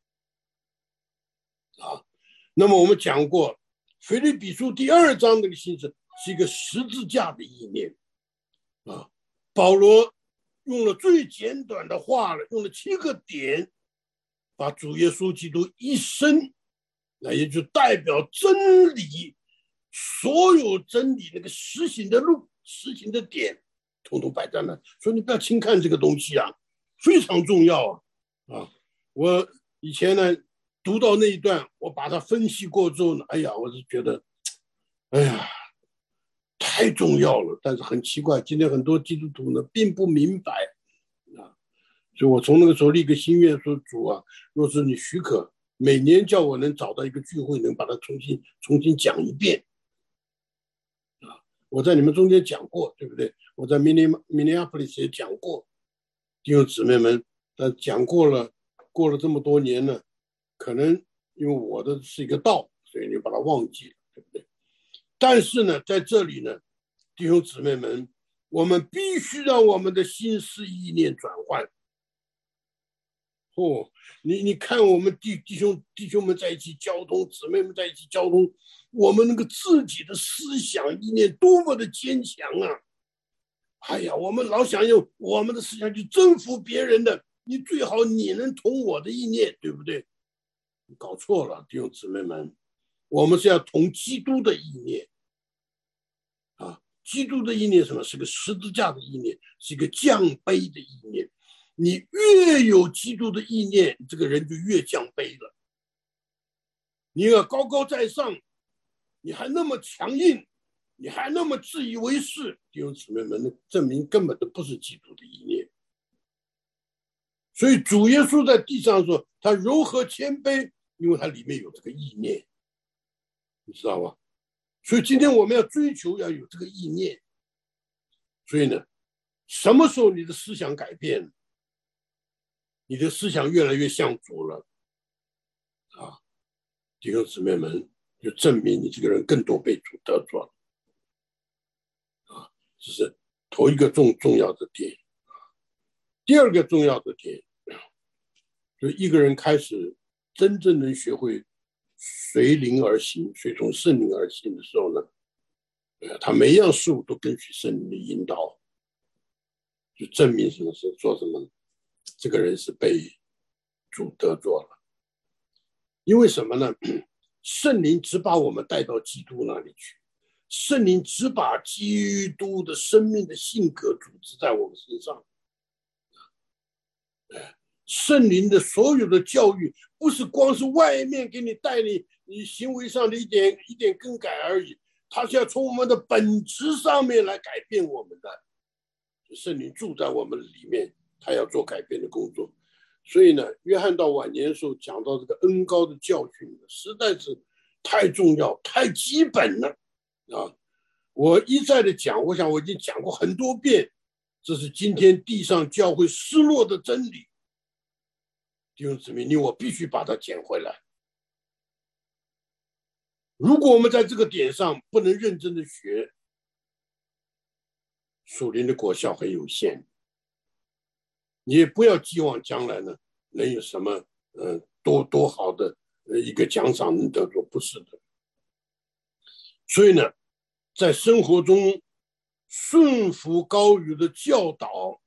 啊。那么我们讲过，腓立比书第二章那个心思是一个十字架的意念啊。保罗用了最简短的话了，用了七个点，把主耶稣基督一生，那也就代表真理，所有真理那个实行的路、实行的点，统统摆在那。所以你不要轻看这个东西啊，非常重要啊！啊，我以前呢读到那一段，我把它分析过之后呢，哎呀，我是觉得，哎呀，太重要了。但是很奇怪，今天很多基督徒呢并不明白啊，所以我从那个时候立个心愿说，主啊，若是你许可，每年叫我能找到一个聚会，能把它重新重新讲一遍啊。我在你们中间讲过，对不对？我在 Minneapolis 也讲过，弟兄姊妹们，但讲过了，过了这么多年了，可能因为我的是一个道，所以你把它忘记了，对不对？但是呢，在这里呢，弟兄姊妹们，我们必须让我们的心思意念转换。哦，你你看我们弟弟兄弟兄们在一起交通，姊妹们在一起交通，我们那个自己的思想意念多么的坚强啊！哎呀，我们老想用我们的思想去征服别人的，你最好你能同我的意念，对不对？你搞错了，弟兄姊妹们，我们是要同基督的意念啊！基督的意念什么？是个十字架的意念，是一个降卑的意念。你越有基督的意念，这个人就越降卑了。你要高高在上，你还那么强硬，你还那么自以为是，弟兄姊妹们，证明根本都不是基督的意念。所以主耶稣在地上说，他柔和谦卑，因为他里面有这个意念，你知道吗？所以今天我们要追求要有这个意念。所以呢，什么时候你的思想改变了，你的思想越来越像主了啊，弟兄姊妹们，就证明你这个人更多被主得着了啊，这是头一个重重要的点。第二个重要的点，就一个人开始真正能学会随灵而行，随从圣灵而行的时候呢，他每一样事物都跟随圣灵的引导，就证明什么是做什么，这个人是被主得着了。因为什么呢？圣灵只把我们带到基督那里去，圣灵只把基督的生命的性格组织在我们身上。圣灵的所有的教育，不是光是外面给你带领你行为上的一点一点更改而已，它是要从我们的本质上面来改变我们的。圣灵住在我们里面，他要做改变的工作。所以呢，约翰到晚年的时候讲到这个恩膏的教训，实在是太重要、太基本了啊！我一再的讲，我想我已经讲过很多遍，这是今天地上教会失落的真理。弟兄姊妹，你我必须把它捡回来。如果我们在这个点上不能认真的学，属灵的果效很有限。你也不要寄望将来呢能有什么呃多多好的一个奖赏能得着，不是的。所以呢，在生活中顺服高语的教导，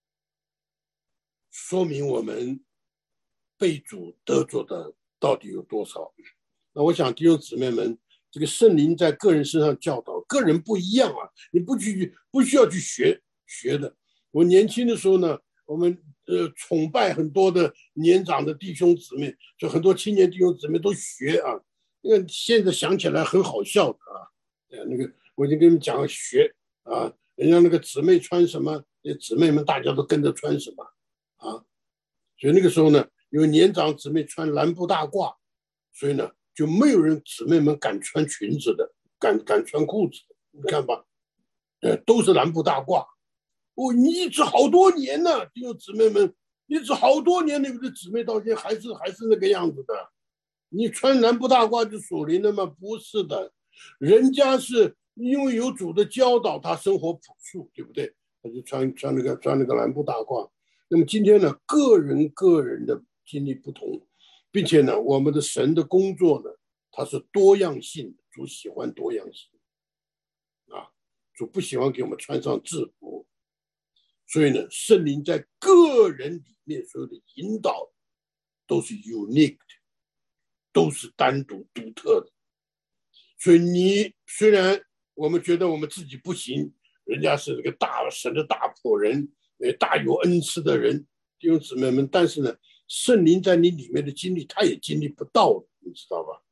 说明我们被主得着的到底有多少。那我想弟兄姊妹们，这个圣灵在个人身上教导，个人不一样啊，你不去不需要去学学的。我年轻的时候呢，我们呃崇拜很多的年长的弟兄姊妹，就很多青年弟兄姊妹都学啊。那个现在想起来很好笑的啊，那个我已经跟你们讲学啊，人家那个姊妹穿什么，姊妹们大家都跟着穿什么啊。所以那个时候呢，因为年长姊妹穿蓝布大褂，所以呢就没有人姊妹们敢穿裙子的，敢敢穿裤子的。你看吧，呃，都是蓝布大褂。哦，你一直好多年呢，弟兄姊妹们，一直好多年，你们的姊妹到现在还是还是那个样子的。你穿蓝布大褂就属灵的吗？不是的， 人家是因为有主的教导，他生活朴素，对不对？他就穿穿那个穿那个蓝布大褂。那么今天呢，个人个人的经历不同，并且呢，我们的神的工作呢，它是多样性的，主喜欢多样性啊，主不喜欢给我们穿上制服。所以呢，圣灵在个人里面所有的引导都是 unique 的，都是单独独特的。所以你虽然我们觉得我们自己不行，人家是这个大神的大仆人，大有恩赐的人，弟兄姊妹们，但是呢，圣灵在你里面的经历，他也经历不到，你知道吧？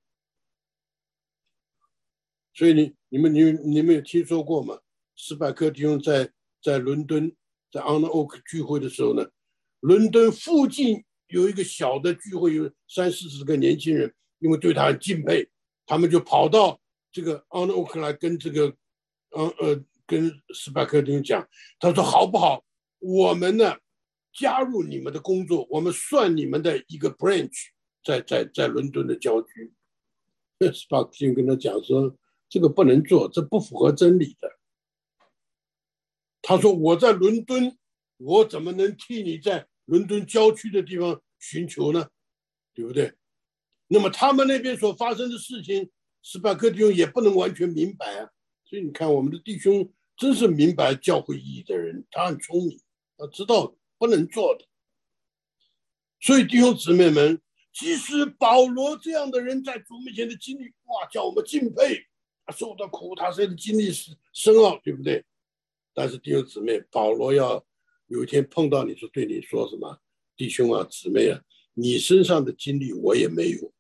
所以你你们你们你们有听说过吗？史百克弟兄在在伦敦在 Honor Oak 聚会的时候呢，伦敦附近有一个小的聚会，有三四十个年轻人，因为对他很敬佩，他们就跑到这个 Honor Oak 来跟这个呃呃跟史百克弟兄讲，他说好不好？我们呢加入你们的工作，我们算你们的一个 branch， 在在在伦敦的郊区。史百克弟兄跟他讲说，这个不能做，这不符合真理的。他说我在伦敦，我怎么能替你在伦敦郊区的地方寻求呢？对不对？那么他们那边所发生的事情，史百克弟兄也不能完全明白啊。所以你看，我们的弟兄真是明白教会意义的人，他很聪明，他知道不能做的。所以弟兄姊妹们，即使保罗这样的人在主面前的经历，哇，叫我们敬佩，他受的苦，他是经历深奥，对不对？但是弟兄姊妹，保罗要有一天碰到你，说对你说什么，弟兄啊姊妹啊，你身上的经历我也没有，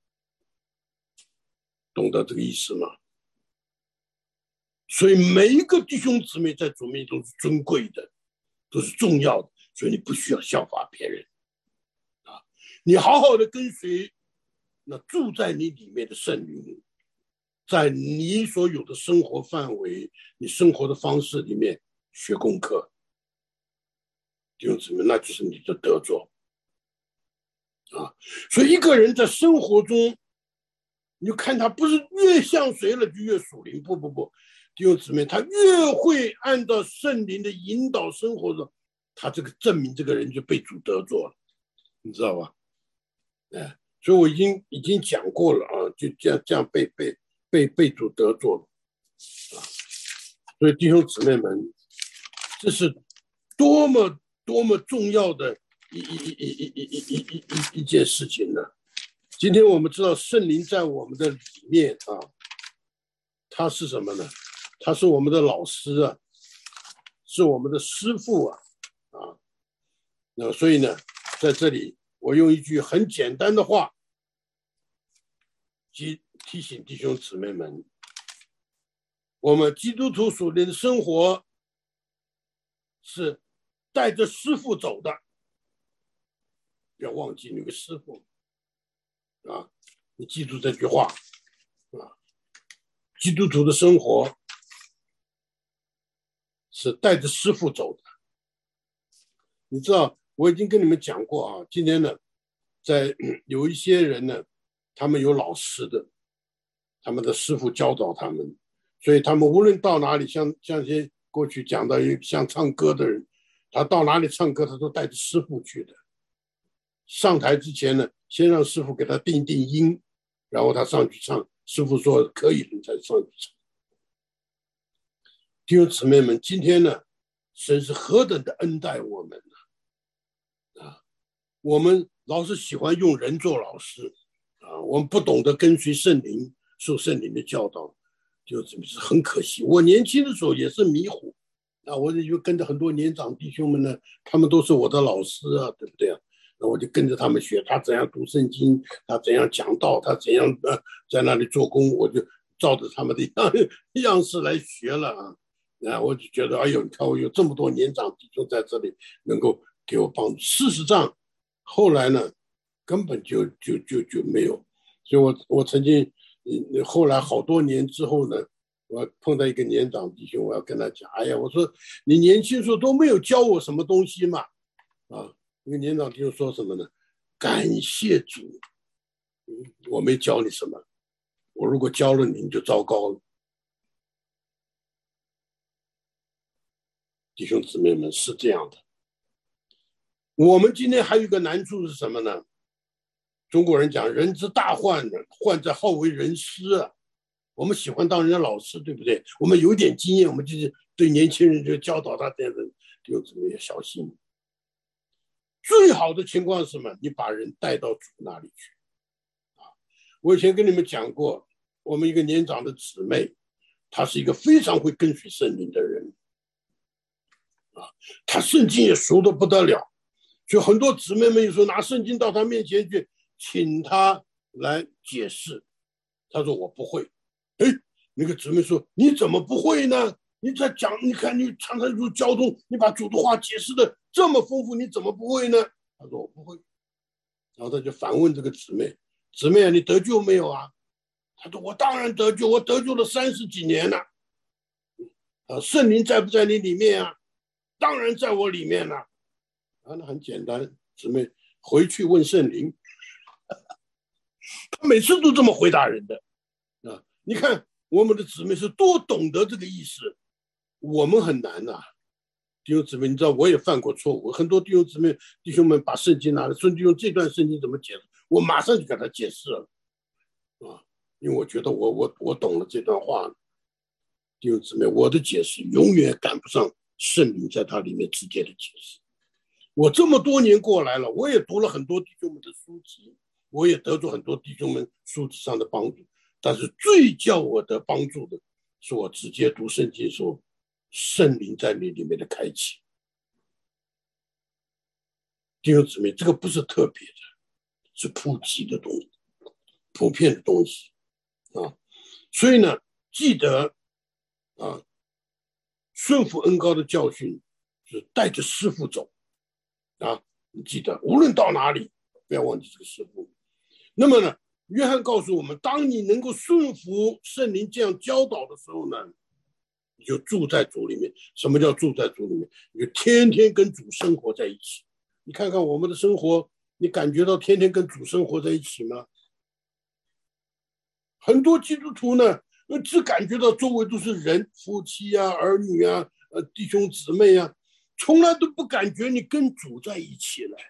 懂得这个意思吗？所以每一个弟兄姊妹在主面前都是尊贵的，都是重要的，所以你不需要效法别人啊，你好好的跟随那住在你里面的圣灵，在你所有的生活范围，你生活的方式里面学功课，弟兄姊妹，那就是你的得着啊。所以一个人在生活中，你就看他不是越像谁了就越属灵，不不不，弟兄姊妹，他越会按照圣灵的引导生活的，他这个证明这个人就被主得着了，你知道吧？哎，所以我已经已经讲过了啊，就这样这样被被被被主得着了啊。所以弟兄姊妹们，这是多么多么重要的一一一一一一一一一一件事情呢？今天我们知道圣灵在我们的里面啊，他是什么呢？他是我们的老师啊，是我们的师父啊啊。那所以呢，在这里我用一句很简单的话，提提醒弟兄姊妹们，我们基督徒属灵的生活是带着师父走的，不要忘记那个师父啊！你记住这句话啊！基督徒的生活是带着师父走的。你知道，我已经跟你们讲过啊，今天呢，在有一些人呢，他们有老师的，他们的师父教导他们，所以他们无论到哪里，像像些过去讲的像唱歌的人，他到哪里唱歌，他都带着师父去的。上台之前呢，先让师父给他定定音，然后他上去唱，师父说可以了，你才上去唱。弟兄姊妹们，今天呢，神是何等的恩待我们呢？啊，我们老是喜欢用人做老师啊，我们不懂得跟随圣灵，受圣灵的教导，就是很可惜。我年轻的时候也是迷糊啊，我就跟着很多年长弟兄们呢，他们都是我的老师啊，对不对啊？那我就跟着他们学，他怎样读圣经，他怎样讲道，他怎样呃在那里做工，我就照着他们的样样式来学了啊。啊，我就觉得，哎呦，你看我有这么多年长弟兄在这里，能够给我帮助。事实上，后来呢，根本就就就就没有。所以我我曾经，嗯，后来好多年之后呢，我碰到一个年长弟兄，我要跟他讲，哎呀，我说你年轻时候都没有教我什么东西嘛，啊。那个年长弟兄说什么呢？感谢主，我没教你什么，我如果教了你，你就糟糕了。 弟兄姊妹们，是这样的。我们今天还有一个难处是什么呢？中国人讲人之大患呢，患在好为人师啊。我们喜欢当人家老师，对不对？我们有点经验，我们就是对年轻人就教导他这样的，弟兄姊妹要小心。最好的情况是什么？你把人带到主那里去啊！我以前跟你们讲过，我们一个年长的姊妹，她是一个非常会跟随圣灵的人啊，她圣经也熟得不得了，就很多姊妹们有时候拿圣经到她面前去，请她来解释，她说我不会。哎，那个姊妹说你怎么不会呢？你在讲，你看你常常说交通，你把主的话解释的这么丰富，你怎么不会呢？他说我不会。然后他就反问这个姊妹，姊妹啊，你得救没有啊？他说我当然得救，我得救了三十几年了。啊，圣灵在不在你里面啊？当然在我里面了。啊，那很简单，姊妹回去问圣灵。他每次都这么回答人的啊！你看我们的姊妹是多懂得这个意思。我们很难呐、啊，弟兄姊妹，你知道我也犯过错误。很多弟兄姊妹、弟兄们把圣经拿来，说弟兄这段圣经怎么解释，我马上就给他解释了，啊，因为我觉得我我我懂了这段话。弟兄姊妹，我的解释永远赶不上圣灵在他里面直接的解释。我这么多年过来了，我也读了很多弟兄们的书籍，我也得到很多弟兄们书籍上的帮助，但是最叫我的帮助的是我直接读圣经的时候，圣灵在你里面的开启。弟兄姊妹，这个不是特别的，是普及的东西，普遍的东西啊。所以呢，记得啊，顺服恩膏的教训是带着师父走啊。你记得，无论到哪里，不要忘记这个师父。那么呢，约翰告诉我们，当你能够顺服圣灵这样教导的时候呢，你就住在主里面。什么叫住在主里面？你就天天跟主生活在一起。你看看我们的生活，你感觉到天天跟主生活在一起吗？很多基督徒呢，只感觉到周围都是人，夫妻啊、儿女啊、呃、弟兄姊妹啊，从来都不感觉你跟主在一起了。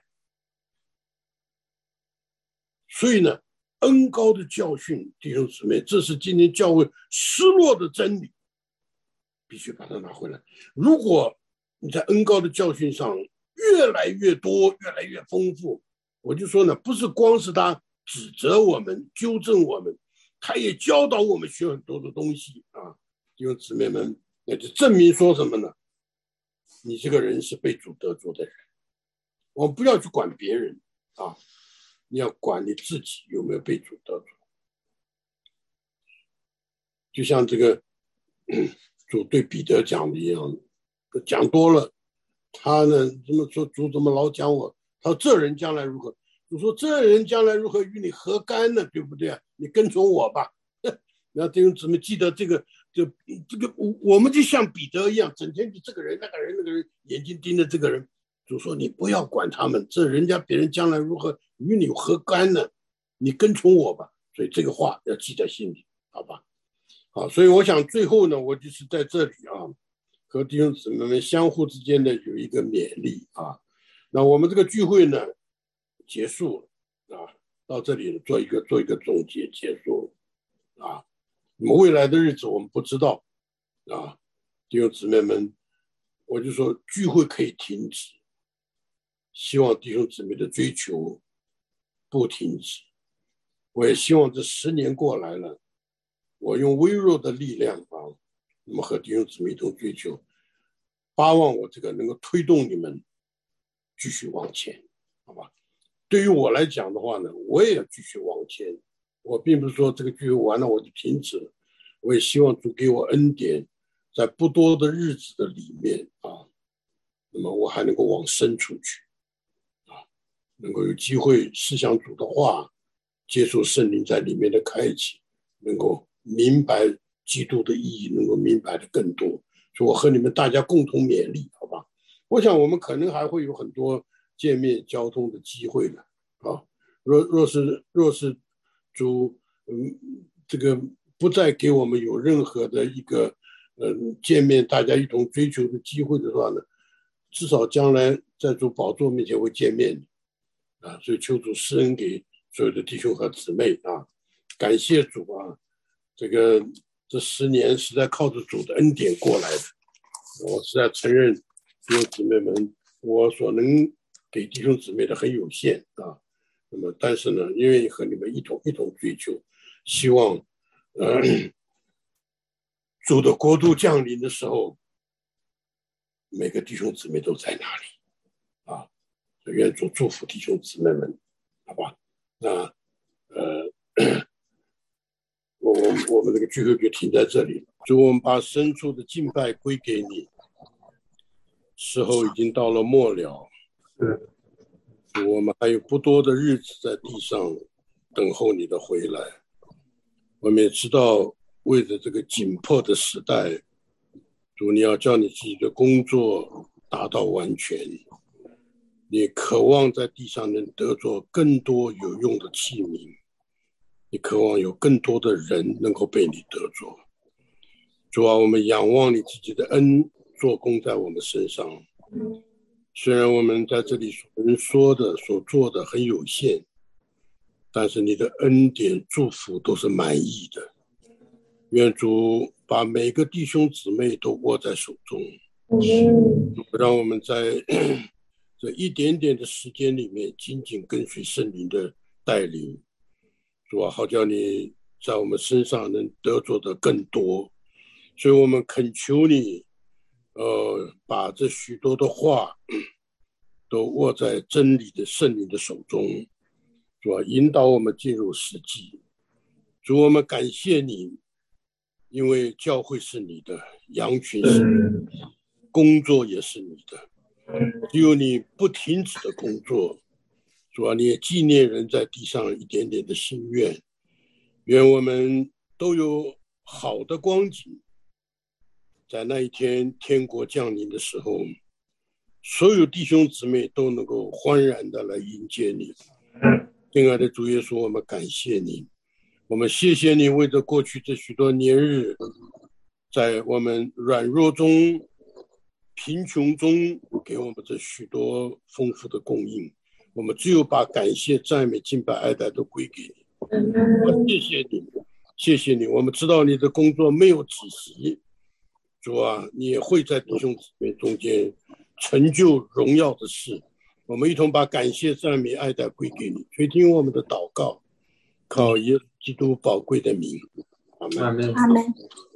所以呢，恩膏的教训，弟兄姊妹，这是今天教会失落的真理，必须把它拿回来。如果你在恩膏的教训上越来越多，越来越丰富，我就说呢，不是光是他指责我们、纠正我们，他也教导我们学很多的东西啊。弟兄姊妹们，那就证明说什么呢？你这个人是被主得着的人。我们不要去管别人啊，你要管你自己有没有被主得着。就像这个主对彼得讲的一样，讲多了，他呢怎么说？主怎么老讲我？他说这人将来如何？主说这人将来如何与你何干呢？对不对啊？你跟从我吧。那弟兄姊妹记得这个，就这个，我们就像彼得一样，整天就这个人那个人那个人，眼睛盯着这个人。主说你不要管他们，这人家别人将来如何与你何干呢？你跟从我吧。所以这个话要记在心里，好吧？好，所以我想最后呢，我就是在这里啊，和弟兄姊妹们相互之间的有一个勉励啊。那我们这个聚会呢结束了啊，到这里做一个做一个总结结束啊。那么未来的日子我们不知道啊，弟兄姊妹们，我就说聚会可以停止，希望弟兄姊妹的追求不停止。我也希望这十年过来了，我用微弱的力量啊，那么和弟兄姊妹一同追求，巴望我这个能够推动你们继续往前，好吧？对于我来讲的话呢，我也要继续往前。我并不是说这个聚会完了我就停止了，我也希望主给我恩典，在不多的日子的里面啊，那么我还能够往深处去啊，能够有机会思想主的话，接受圣灵在里面的开启，能够明白基督的意义，能够明白的更多。所以我和你们大家共同勉励，好吧？我想我们可能还会有很多见面交通的机会的啊。若若是若是主嗯这个不再给我们有任何的一个嗯见面，大家一同追求的机会的话呢，至少将来在主宝座面前会见面啊。所以求主施恩给所有的弟兄和姊妹啊，感谢主啊，这个这十年实在靠着主的恩典过来的。我实在承认弟兄姊妹们，我所能给弟兄姊妹的很有限啊。那么，但是呢，愿意和你们一同一同追求，希望，呃，主的国度降临的时候，每个弟兄姊妹都在那里啊。愿主祝福弟兄姊妹们，好吧？那呃，我我们这个聚会就停在这里。主，我们把深处的敬拜归给你，时候已经到了末了。我们还有不多的日子在地上等候你的回来。我们也知道，为着这个紧迫的时代，主，你要叫你自己的工作达到完全。你渴望在地上能得着更多有用的器皿，你渴望有更多的人能够被你得着。主啊，我们仰望你自己的恩做工在我们身上。虽然我们在这里所能说的、所做的很有限，但是你的恩典祝福都是满意的。愿主把每个弟兄姊妹都握在手中，让我们在这一点点的时间里面紧紧跟随圣灵的带领。主啊，好叫你在我们身上能得着的更多。所以我们恳求你呃，把这许多的话都握在真理的圣灵的手中，主啊，引导我们进入实际。主，我们感谢你，因为教会是你的，羊群是你的，工作也是你的，只有你不停止的工作。主啊，你也纪念人在地上一点点的心愿。愿我们都有好的光景，在那一天天国降临的时候，所有弟兄姊妹都能够欢然的来迎接你。亲爱的主耶稣，我们感谢你，我们谢谢你为着过去这许多年日，在我们软弱中、贫穷中给我们这许多丰富的供应。我们只有把感谢、赞美、敬拜、爱戴都归给你。谢谢你，谢谢你。我们知道你的工作没有止息，主啊，你也会在弟兄姊妹中间成就荣耀的事。我们一同把感谢、赞美、爱戴归给你，垂听我们的祷告，靠耶稣基督宝贵的名，阿们。 阿们。